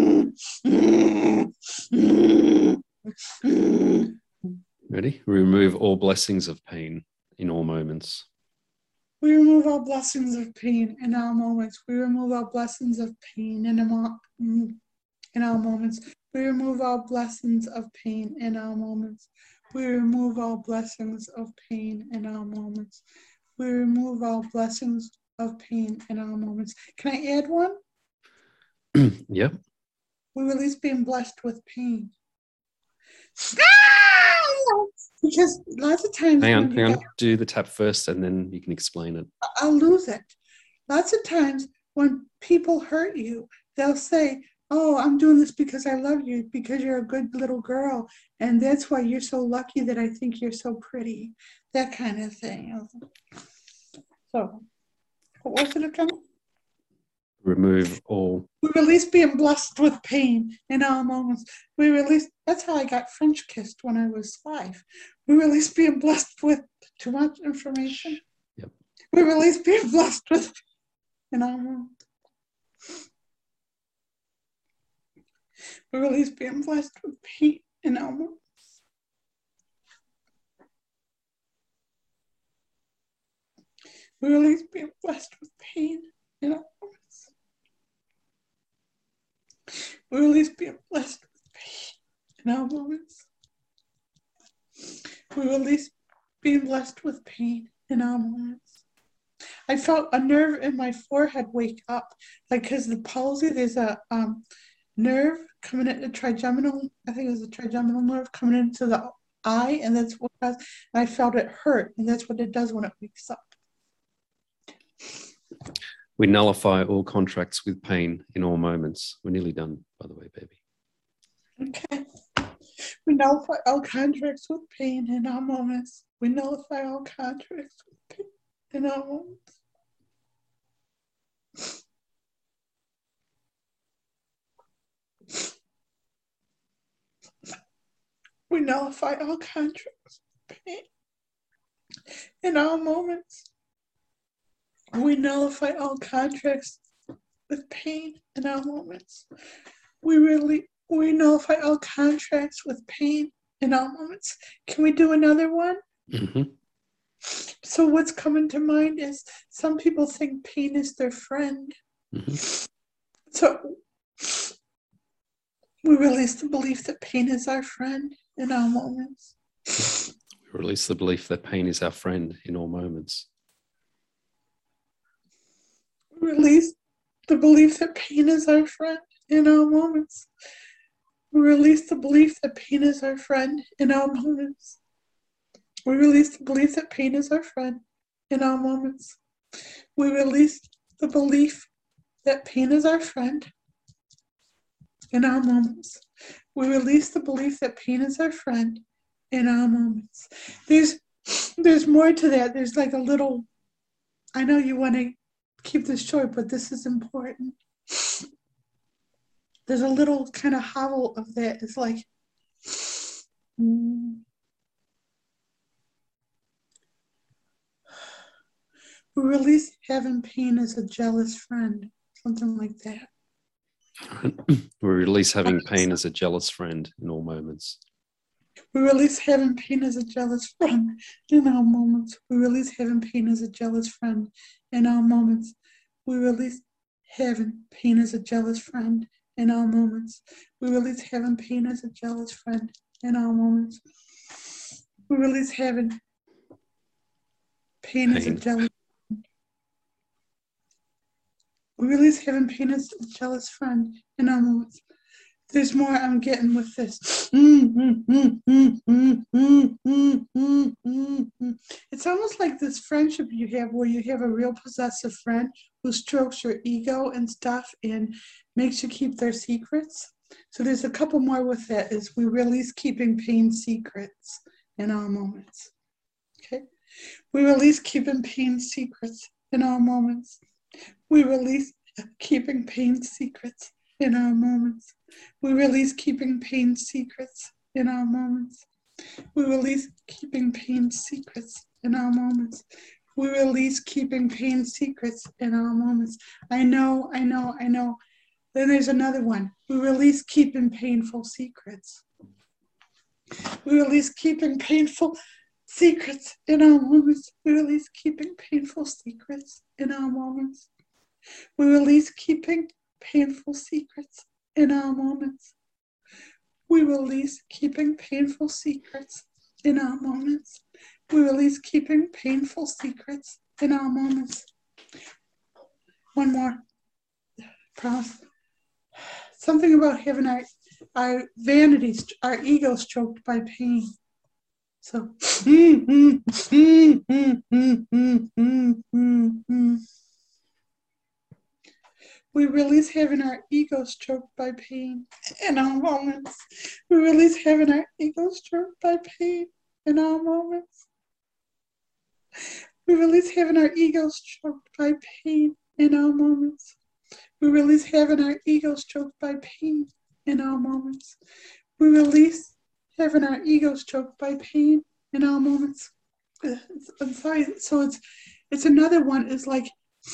Ready? Remove all blessings of pain in all moments. We remove all blessings of pain in all moments. We remove all blessings of pain in all, in all moments. We remove all blessings of pain in all moments. We remove all blessings of pain in all moments. We remove all blessings of pain in all moments. Can I add one? Yep. We release being blessed with pain. Because lots of times, Hang on, when hang you on. get, Do the tap first and then you can explain it. I'll lose it. Lots of times when people hurt you, they'll say, oh, I'm doing this because I love you, because you're a good little girl. And that's why you're so lucky that I think you're so pretty. That kind of thing. So, what was it again? Remove all. We release being blessed with pain in all moments. We release, that's how I got French kissed when I was five. We release being blessed with too much information. Yep. We release being blessed with in all moments. We release being blessed with pain in all moments. We release being blessed with pain in all moments. We release being blessed with pain in all moments. We release being blessed with pain in all moments. I felt a nerve in my forehead wake up, like because the palsy, there's a um, nerve coming in, the trigeminal, I think it was the trigeminal nerve coming into the eye, and that's what does, and I felt it hurt, and that's what it does when it wakes up. We nullify all contracts with pain in all moments. We're nearly done, by the way, baby. Okay. We nullify all contracts with pain in all moments. We nullify all contracts with pain in all moments. We nullify all contracts with pain in all moments. We nullify all contracts with pain in all moments. We really, we nullify all contracts with pain in all moments. Can we do another one? Mm-hmm. So what's coming to mind is some people think pain is their friend. Mm-hmm. So we release the belief that pain is our friend in all moments. We release the belief that pain is our friend in all moments. We release the belief that pain is our friend in all moments. We release the belief that pain is our friend in all moments. We release the belief that pain is our friend in all moments. We release the belief that pain is our friend in all moments. We release the belief that pain is our friend in all moments. There's, there's more to that. There's like a little, I know you want to keep this short, but this is important. There's a little kind of howl of that. It's like, mm. We release having pain as a jealous friend, something like that. We release having pain as a jealous friend in all moments. We release having pain as a jealous friend in our moments. We release having pain as a jealous friend in our moments. We release having pain as a jealous friend in our moments. We release having pain as a jealous friend in our moments. We release having pain, pain. as a jealous We release having pain as a jealous friend in our moments. There's more I'm getting with this. It's almost like this friendship you have where you have a real possessive friend who strokes your ego and stuff and makes you keep their secrets. So there's a couple more with that is we release keeping pain secrets in our moments. Okay? We release keeping pain secrets in our moments. We release keeping pain secrets in our moments. We release keeping pain secrets in our moments. We release keeping pain secrets in our moments. We release keeping pain secrets in our moments. I know, I know, I know. Then there's another one. We release keeping painful secrets. We release keeping painful secrets in our moments. We release keeping painful secrets in our moments. We release keeping painful secrets in our moments. We release keeping painful secrets in our moments. We release keeping painful secrets in our moments. One more. Promise. Something about having our, our vanity, our ego stroked by pain. So, mm, mm, mm, mm, mm, mm, mm, mm, mm. We release having our ego stroked by pain in our moments. We release having our ego stroked by pain in our moments. We release having our ego stroked by pain in our moments. We release having our ego stroked by pain in our moments. We release having our ego stroked by pain in our moments. I'm sorry. So it's it's another one. It's like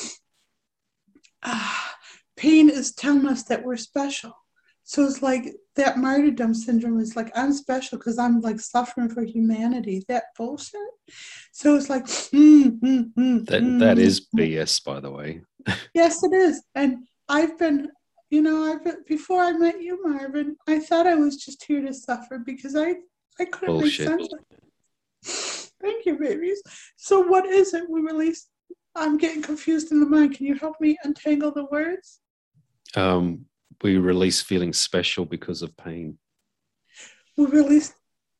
ah, pain is telling us that we're special. So it's like that martyrdom syndrome is like I'm special because I'm like suffering for humanity. That bullshit. So it's like mm, mm, mm, that mm, that is mm. B S, by the way. Yes, it is. And I've been, you know, I've been, before I met you, Marvin, I thought I was just here to suffer because I, I couldn't Bullshit. make sense of it. Thank you, babies. So what is it we release? I'm getting confused in the mind. Can you help me untangle the words? Um, we release feeling special because of pain. We release,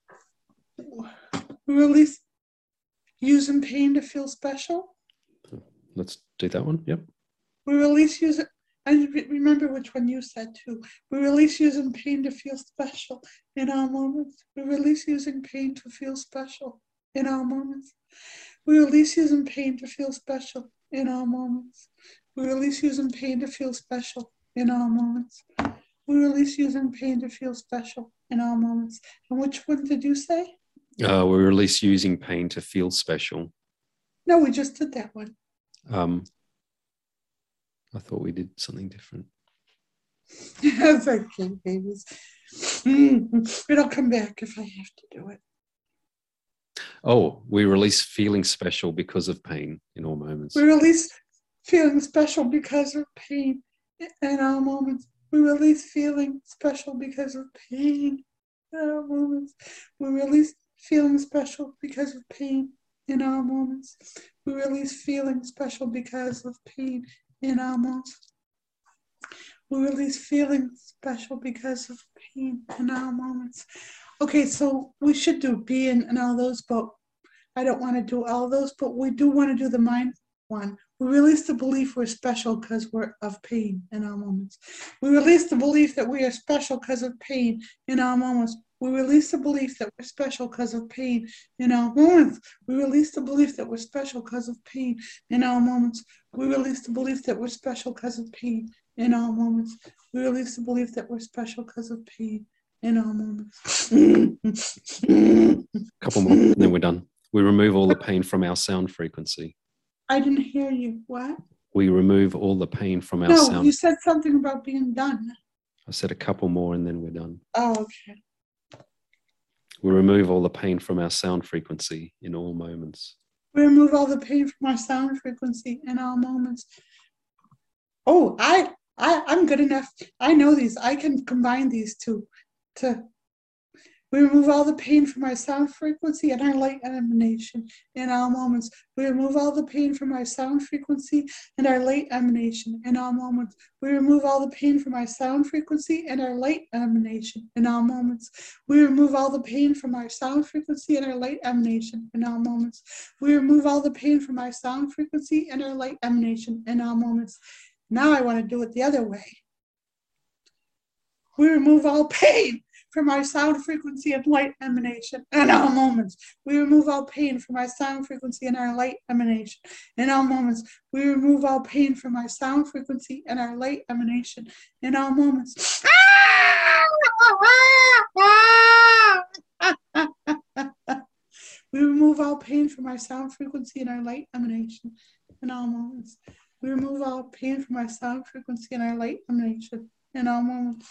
we release using pain to feel special. Let's do that one. Yep. We release using, I remember which one you said too. We release using pain to feel special in our moments. We release using pain to feel special in our moments. We release using pain to feel special in our moments. We release using pain to feel special in our moments. We release using pain to feel special in our moments. And which one did you say? Uh, we release using pain to feel special. No, we just did that one. Um, I thought we did something different. It's okay, babies. Mm, it'll come back if I have to do it. Oh, we release feeling special because of pain in all moments. We release feeling special because of pain in our moments. We release feeling special because of pain in our moments. We release feeling special because of pain in our moments. We release feeling special because of pain in our moments. We release feeling special because of pain in our moments. Okay, so we should do being and all those, but I don't want to do all those, but we do want to do the mind one. We release the belief we're special because we're of pain in our moments. We release the belief that we are special because of pain in our moments. We release the belief that we're special because of pain in our moments. We release the belief that we're special because of pain in our moments. We release the belief that we're special because of pain in our moments. We release the belief that we're special because of pain in our moments. A couple more, and then we're done. We remove all the pain from our sound frequency. I didn't hear you. What? We remove all the pain from our No, sound. you said something about being done. I said a couple more and then we're done. Oh, okay. We remove all the pain from our sound frequency in all moments. We remove all the pain from our sound frequency in all moments. Oh, I, I, I'm good enough. I know these. I can combine these two. To we remove all the pain from our sound frequency and our light emanation in all moments. We remove all the pain from our sound frequency and our light emanation in all moments. We remove all the pain from our sound frequency and our light emanation in all moments. We remove all the pain from our sound frequency and our light emanation in all moments. We remove all the pain from our sound frequency and our light emanation in all moments. Now I want to do it the other way. We remove all pain from our sound frequency and light emanation in all moments. We remove all pain from our sound frequency and our light emanation in all moments. We remove all pain from our sound frequency and our light emanation in all moments. We remove all pain from our sound frequency and our light emanation in all moments. We remove all pain from our sound frequency and our light emanation in all moments.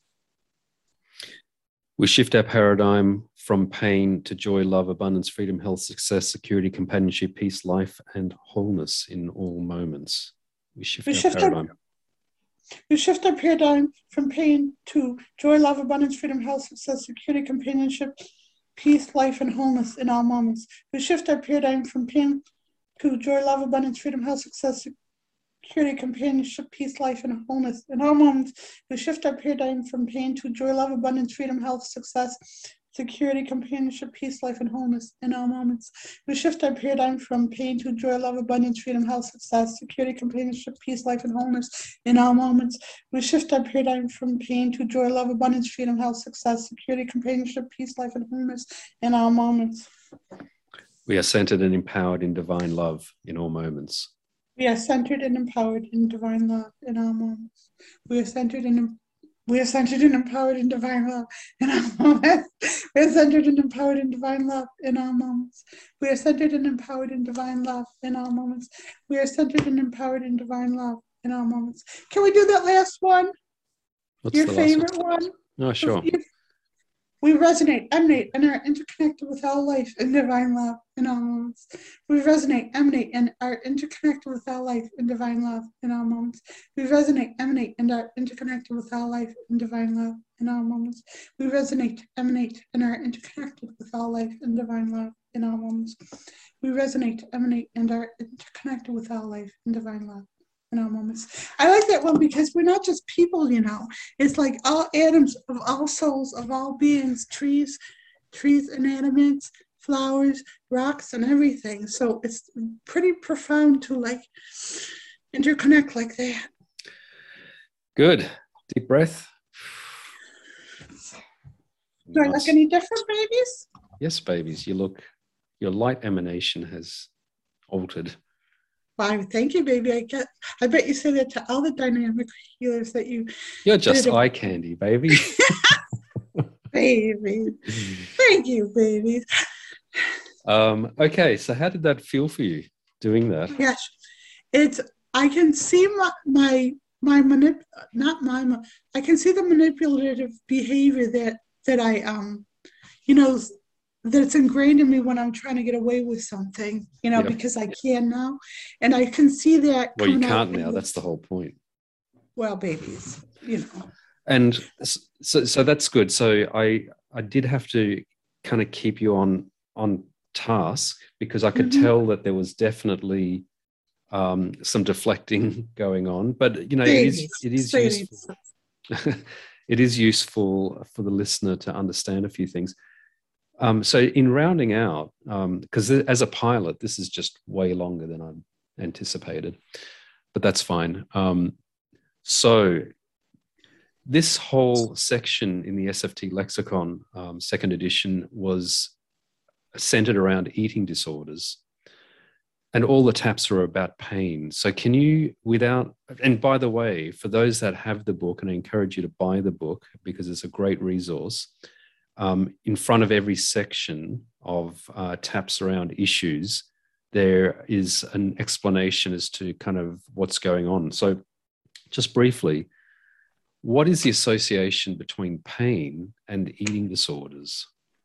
We shift our paradigm from pain to joy, love, abundance, freedom, health, success, security, companionship, peace, life, and wholeness in all moments. We shift we our shift paradigm. Our, we shift our paradigm from pain to joy, love, abundance, freedom, health, success, security, companionship, peace, life, and wholeness in all moments. We shift our paradigm from pain to joy, love, abundance, freedom, health, success, security, companionship, peace, life, and wholeness in all moments. We shift our paradigm from pain to joy, love, abundance, freedom, health, success, security, companionship, peace, life, and wholeness in all moments. We shift our paradigm from pain to joy, love, abundance, freedom, health, success, security, companionship, peace, life, and wholeness in all moments. We shift our paradigm from pain to joy, love, abundance, freedom, health, success, security, companionship, peace, life, and wholeness in all moments. We are centered and empowered in divine love in all moments. We are centered and empowered in divine love in all moments. We are centered and we are centered and empowered in divine love in all moments. We are centered and empowered in divine love in all moments. We are centered and empowered in divine love in all moments. We are centered and empowered in divine love in all moments. Can we do that last one? What's Your the favorite last one? one? Oh, sure. We resonate, emanate, and are interconnected with all life in divine love in all moments. We resonate, emanate, and are interconnected with all life in divine love in all moments. We resonate, emanate, and are interconnected with all life in divine love in all moments. We resonate, emanate, and are interconnected with all life in divine love in all moments. We resonate, emanate, and are interconnected with all life in divine love in all moments. I like that one because we're not just people, you know. It's like all atoms of all souls, of all beings, trees, trees, inanimates, flowers, rocks, and everything. So it's pretty profound to like interconnect like that. Good. Deep breath. Do I Nice. look any different, babies? Yes, babies. You look, your light emanation has altered. Wow, thank you, baby. I get. I bet you say that to all the dynamic healers that you. You're just did. eye candy, baby. Baby. Thank you, baby. um, okay, so how did that feel for you doing that? Yes, it's. I can see my my my manip. Not my. I can see the manipulative behavior that that I um, you know, that it's ingrained in me when I'm trying to get away with something, you know, Yep. because I can now, and I can see that. Well, you coming out can't now. in- That's the whole point. Well, babies, you know. And so, so that's good. So I, I did have to kind of keep you on on task because I could Mhm. tell that there was definitely um, some deflecting going on. But you know, Babies, it is it is babies. useful. It is useful for the listener to understand a few things. Um, so in rounding out, because um, as a pilot, this is just way longer than I anticipated, but that's fine. Um, so this whole section in the S F T lexicon, um, second edition, was centered around eating disorders. And all the taps are about pain. So can you, without, and by the way, for those that have the book, and I encourage you to buy the book because it's a great resource, um, in front of every section of uh, taps around issues, there is an explanation as to kind of what's going on. So just briefly, what is the association between pain and eating disorders?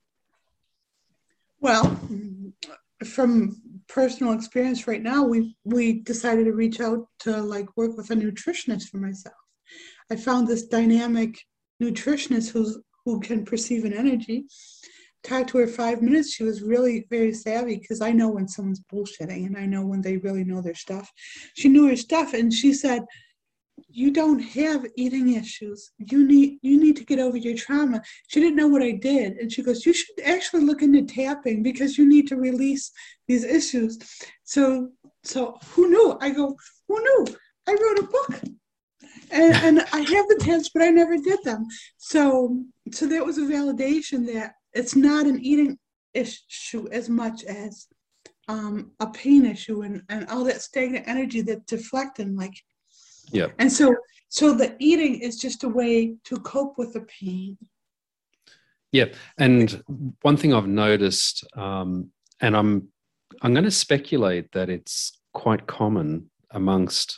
Well, from personal experience right now, we we decided to reach out to like work with a nutritionist for myself. I found this dynamic nutritionist who's who can perceive an energy. Talked to her five minutes. She was really very savvy because I know when someone's bullshitting and I know when they really know their stuff. She knew her stuff, and she said, you don't have eating issues. You need you need to get over your trauma. She didn't know what I did. And she goes, you should actually look into tapping because you need to release these issues. So so who knew? I go, who knew? I wrote a book. And, and I have the taps, but I never did them. So so that was a validation that it's not an eating issue as much as um, a pain issue and, and all that stagnant energy that's deflecting, like. Yeah. And so so the eating is just a way to cope with the pain. Yeah. And one thing I've noticed, um, and I'm I'm going to speculate that it's quite common amongst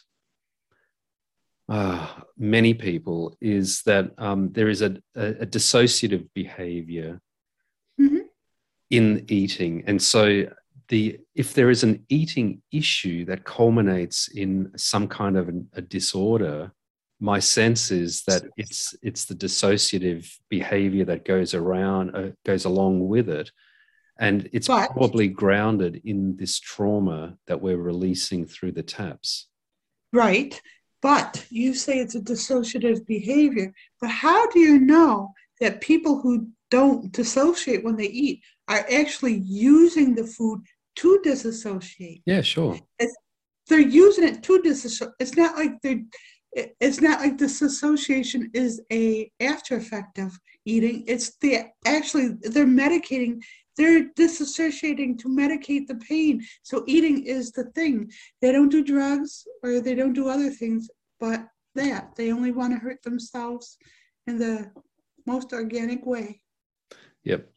uh, many people, is that um, there is a, a, a dissociative behavior Mm-hmm. in eating. And so the if there is an eating issue that culminates in some kind of an, a disorder, my sense is that it's it's the dissociative behavior that goes around uh, goes along with it, and it's But- probably grounded in this trauma that we're releasing through the taps. Right. But you say it's a dissociative behavior. But how do you know that people who don't dissociate when they eat are actually using the food to disassociate? Yeah, sure. It's, they're using it to disassociate. It's not like they're. It's not like disassociation is a after effect of eating. It's the actually they're medicating. They're disassociating to medicate the pain. So eating is the thing. They don't do drugs or they don't do other things, but that they only want to hurt themselves in the most organic way. Yep.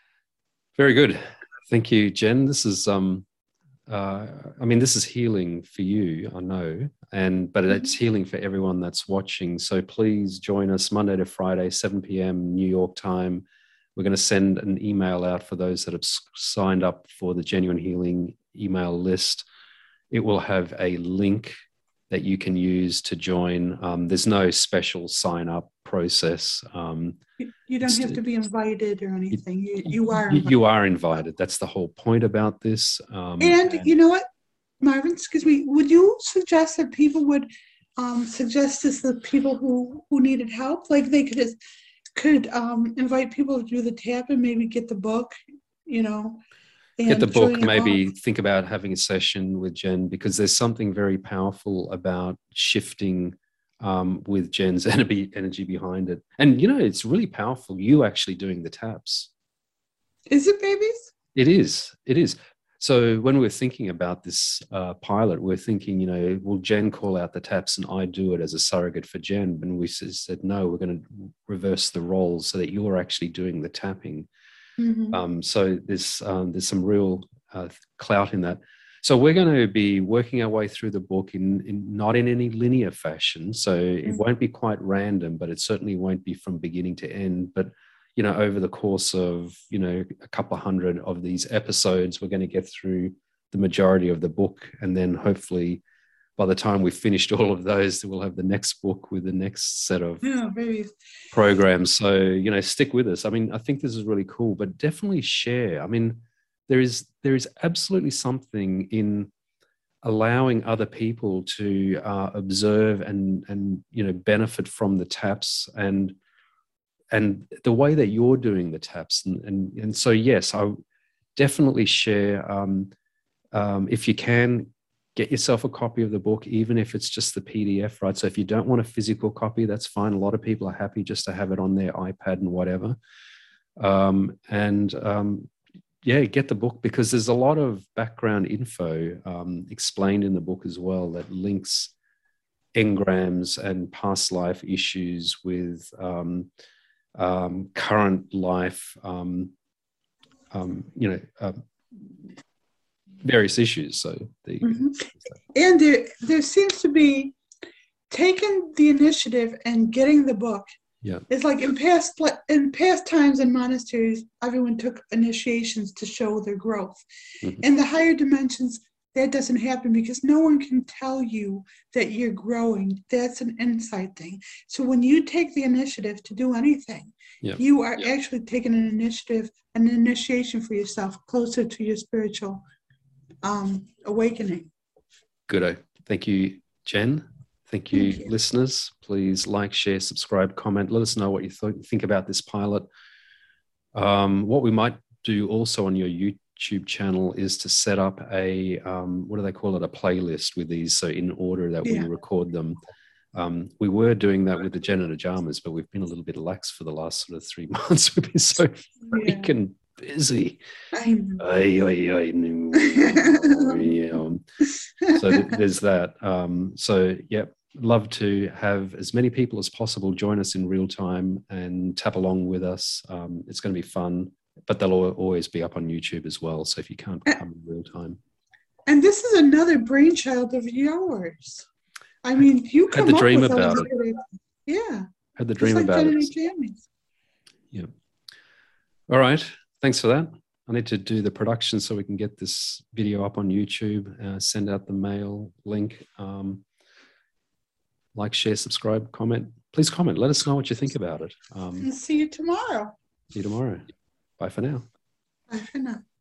Very good. Thank you, Jen. This is, um, uh, I mean, this is healing for you, I know, and but it's healing for everyone that's watching. So please join us Monday to Friday, seven p.m. New York time. We're going to send an email out for those that have signed up for the Genuine Healing email list. It will have a link that you can use to join. Um, there's no special sign up process. Um, You, you don't have to be invited or anything. You, you are you, invited. you are invited. That's the whole point about this. Um, And, and you know what, Marvin, excuse me, would you suggest that people would um, suggest this to people who, who needed help? Like they could could um, invite people to do the tap and maybe get the book, you know, and get the book, join maybe along. think about having a session with Jen, because there's something very powerful about shifting um, with Jen's energy, energy behind it. And, you know, it's really powerful, you actually doing the taps. Is it, babies? It is. It is. So when we're thinking about this uh, pilot, we're thinking, you know, will Jen call out the taps and I do it as a surrogate for Jen? And we said, no, we're going to reverse the roles so that you're actually doing the tapping. Mm-hmm. Um, so there's um, there's some real uh, clout in that. So we're going to be working our way through the book in, in not in any linear fashion. So it Mm-hmm. won't be quite random, but it certainly won't be from beginning to end. But you know, over the course of, you know, a couple of hundred of these episodes, we're going to get through the majority of the book. And then hopefully by the time we've finished all of those, we'll have the next book with the next set of Yeah, babies. programs. So, you know, stick with us. I mean, I think this is really cool, but definitely share. I mean, there is, there is absolutely something in allowing other people to uh, observe and, and, you know, benefit from the taps and, and the way that you're doing the taps. And, and, and so, yes, I definitely share. Um, um, if you can, get yourself a copy of the book, even if it's just the P D F, right? So if you don't want a physical copy, that's fine. A lot of people are happy just to have it on their iPad and whatever. Um, and um, yeah, get the book, because there's a lot of background info um, explained in the book as well that links engrams and past life issues with um, Um, current life, um, um, you know, uh, various issues. So the Mm-hmm. And there, there seems to be taking the initiative and getting the book. Yeah. It's like in past in past times in monasteries, everyone took initiations to show their growth. Mm-hmm. In the higher dimensions, that doesn't happen because no one can tell you that you're growing. That's an insight thing. So when you take the initiative to do anything, yeah. you are yeah. actually taking an initiative, an initiation for yourself, closer to your spiritual um, awakening. Good. Thank you, Jen. Thank you, Thank you, listeners. Please like, share, subscribe, comment. Let us know what you th- think about this pilot. Um, what we might do also on your YouTube channel is to set up a, um, what do they call it, a playlist with these, so in order that yeah. we record them. Um, we were doing that with the Jen Ajamas, but we've been a little bit lax for the last sort of three months. We've been so freaking yeah. busy. I know. Aye, aye, aye, no. yeah. So th- there's that. Um, so, yeah, love to have as many people as possible join us in real time and tap along with us. Um, it's going to be fun, but they'll always be up on YouTube as well. So if you can't come in real time. And this is another brainchild of yours. I mean, you come had the up dream with about it. it. Yeah. Had the dream like about Jen it. Jammies. Yeah. All right. Thanks for that. I need to do the production so we can get this video up on YouTube, uh, send out the mail link. Um, like, share, subscribe, comment. Please comment. Let us know what you think about it. Um, and see you tomorrow. See you tomorrow. Bye for now. Bye for now.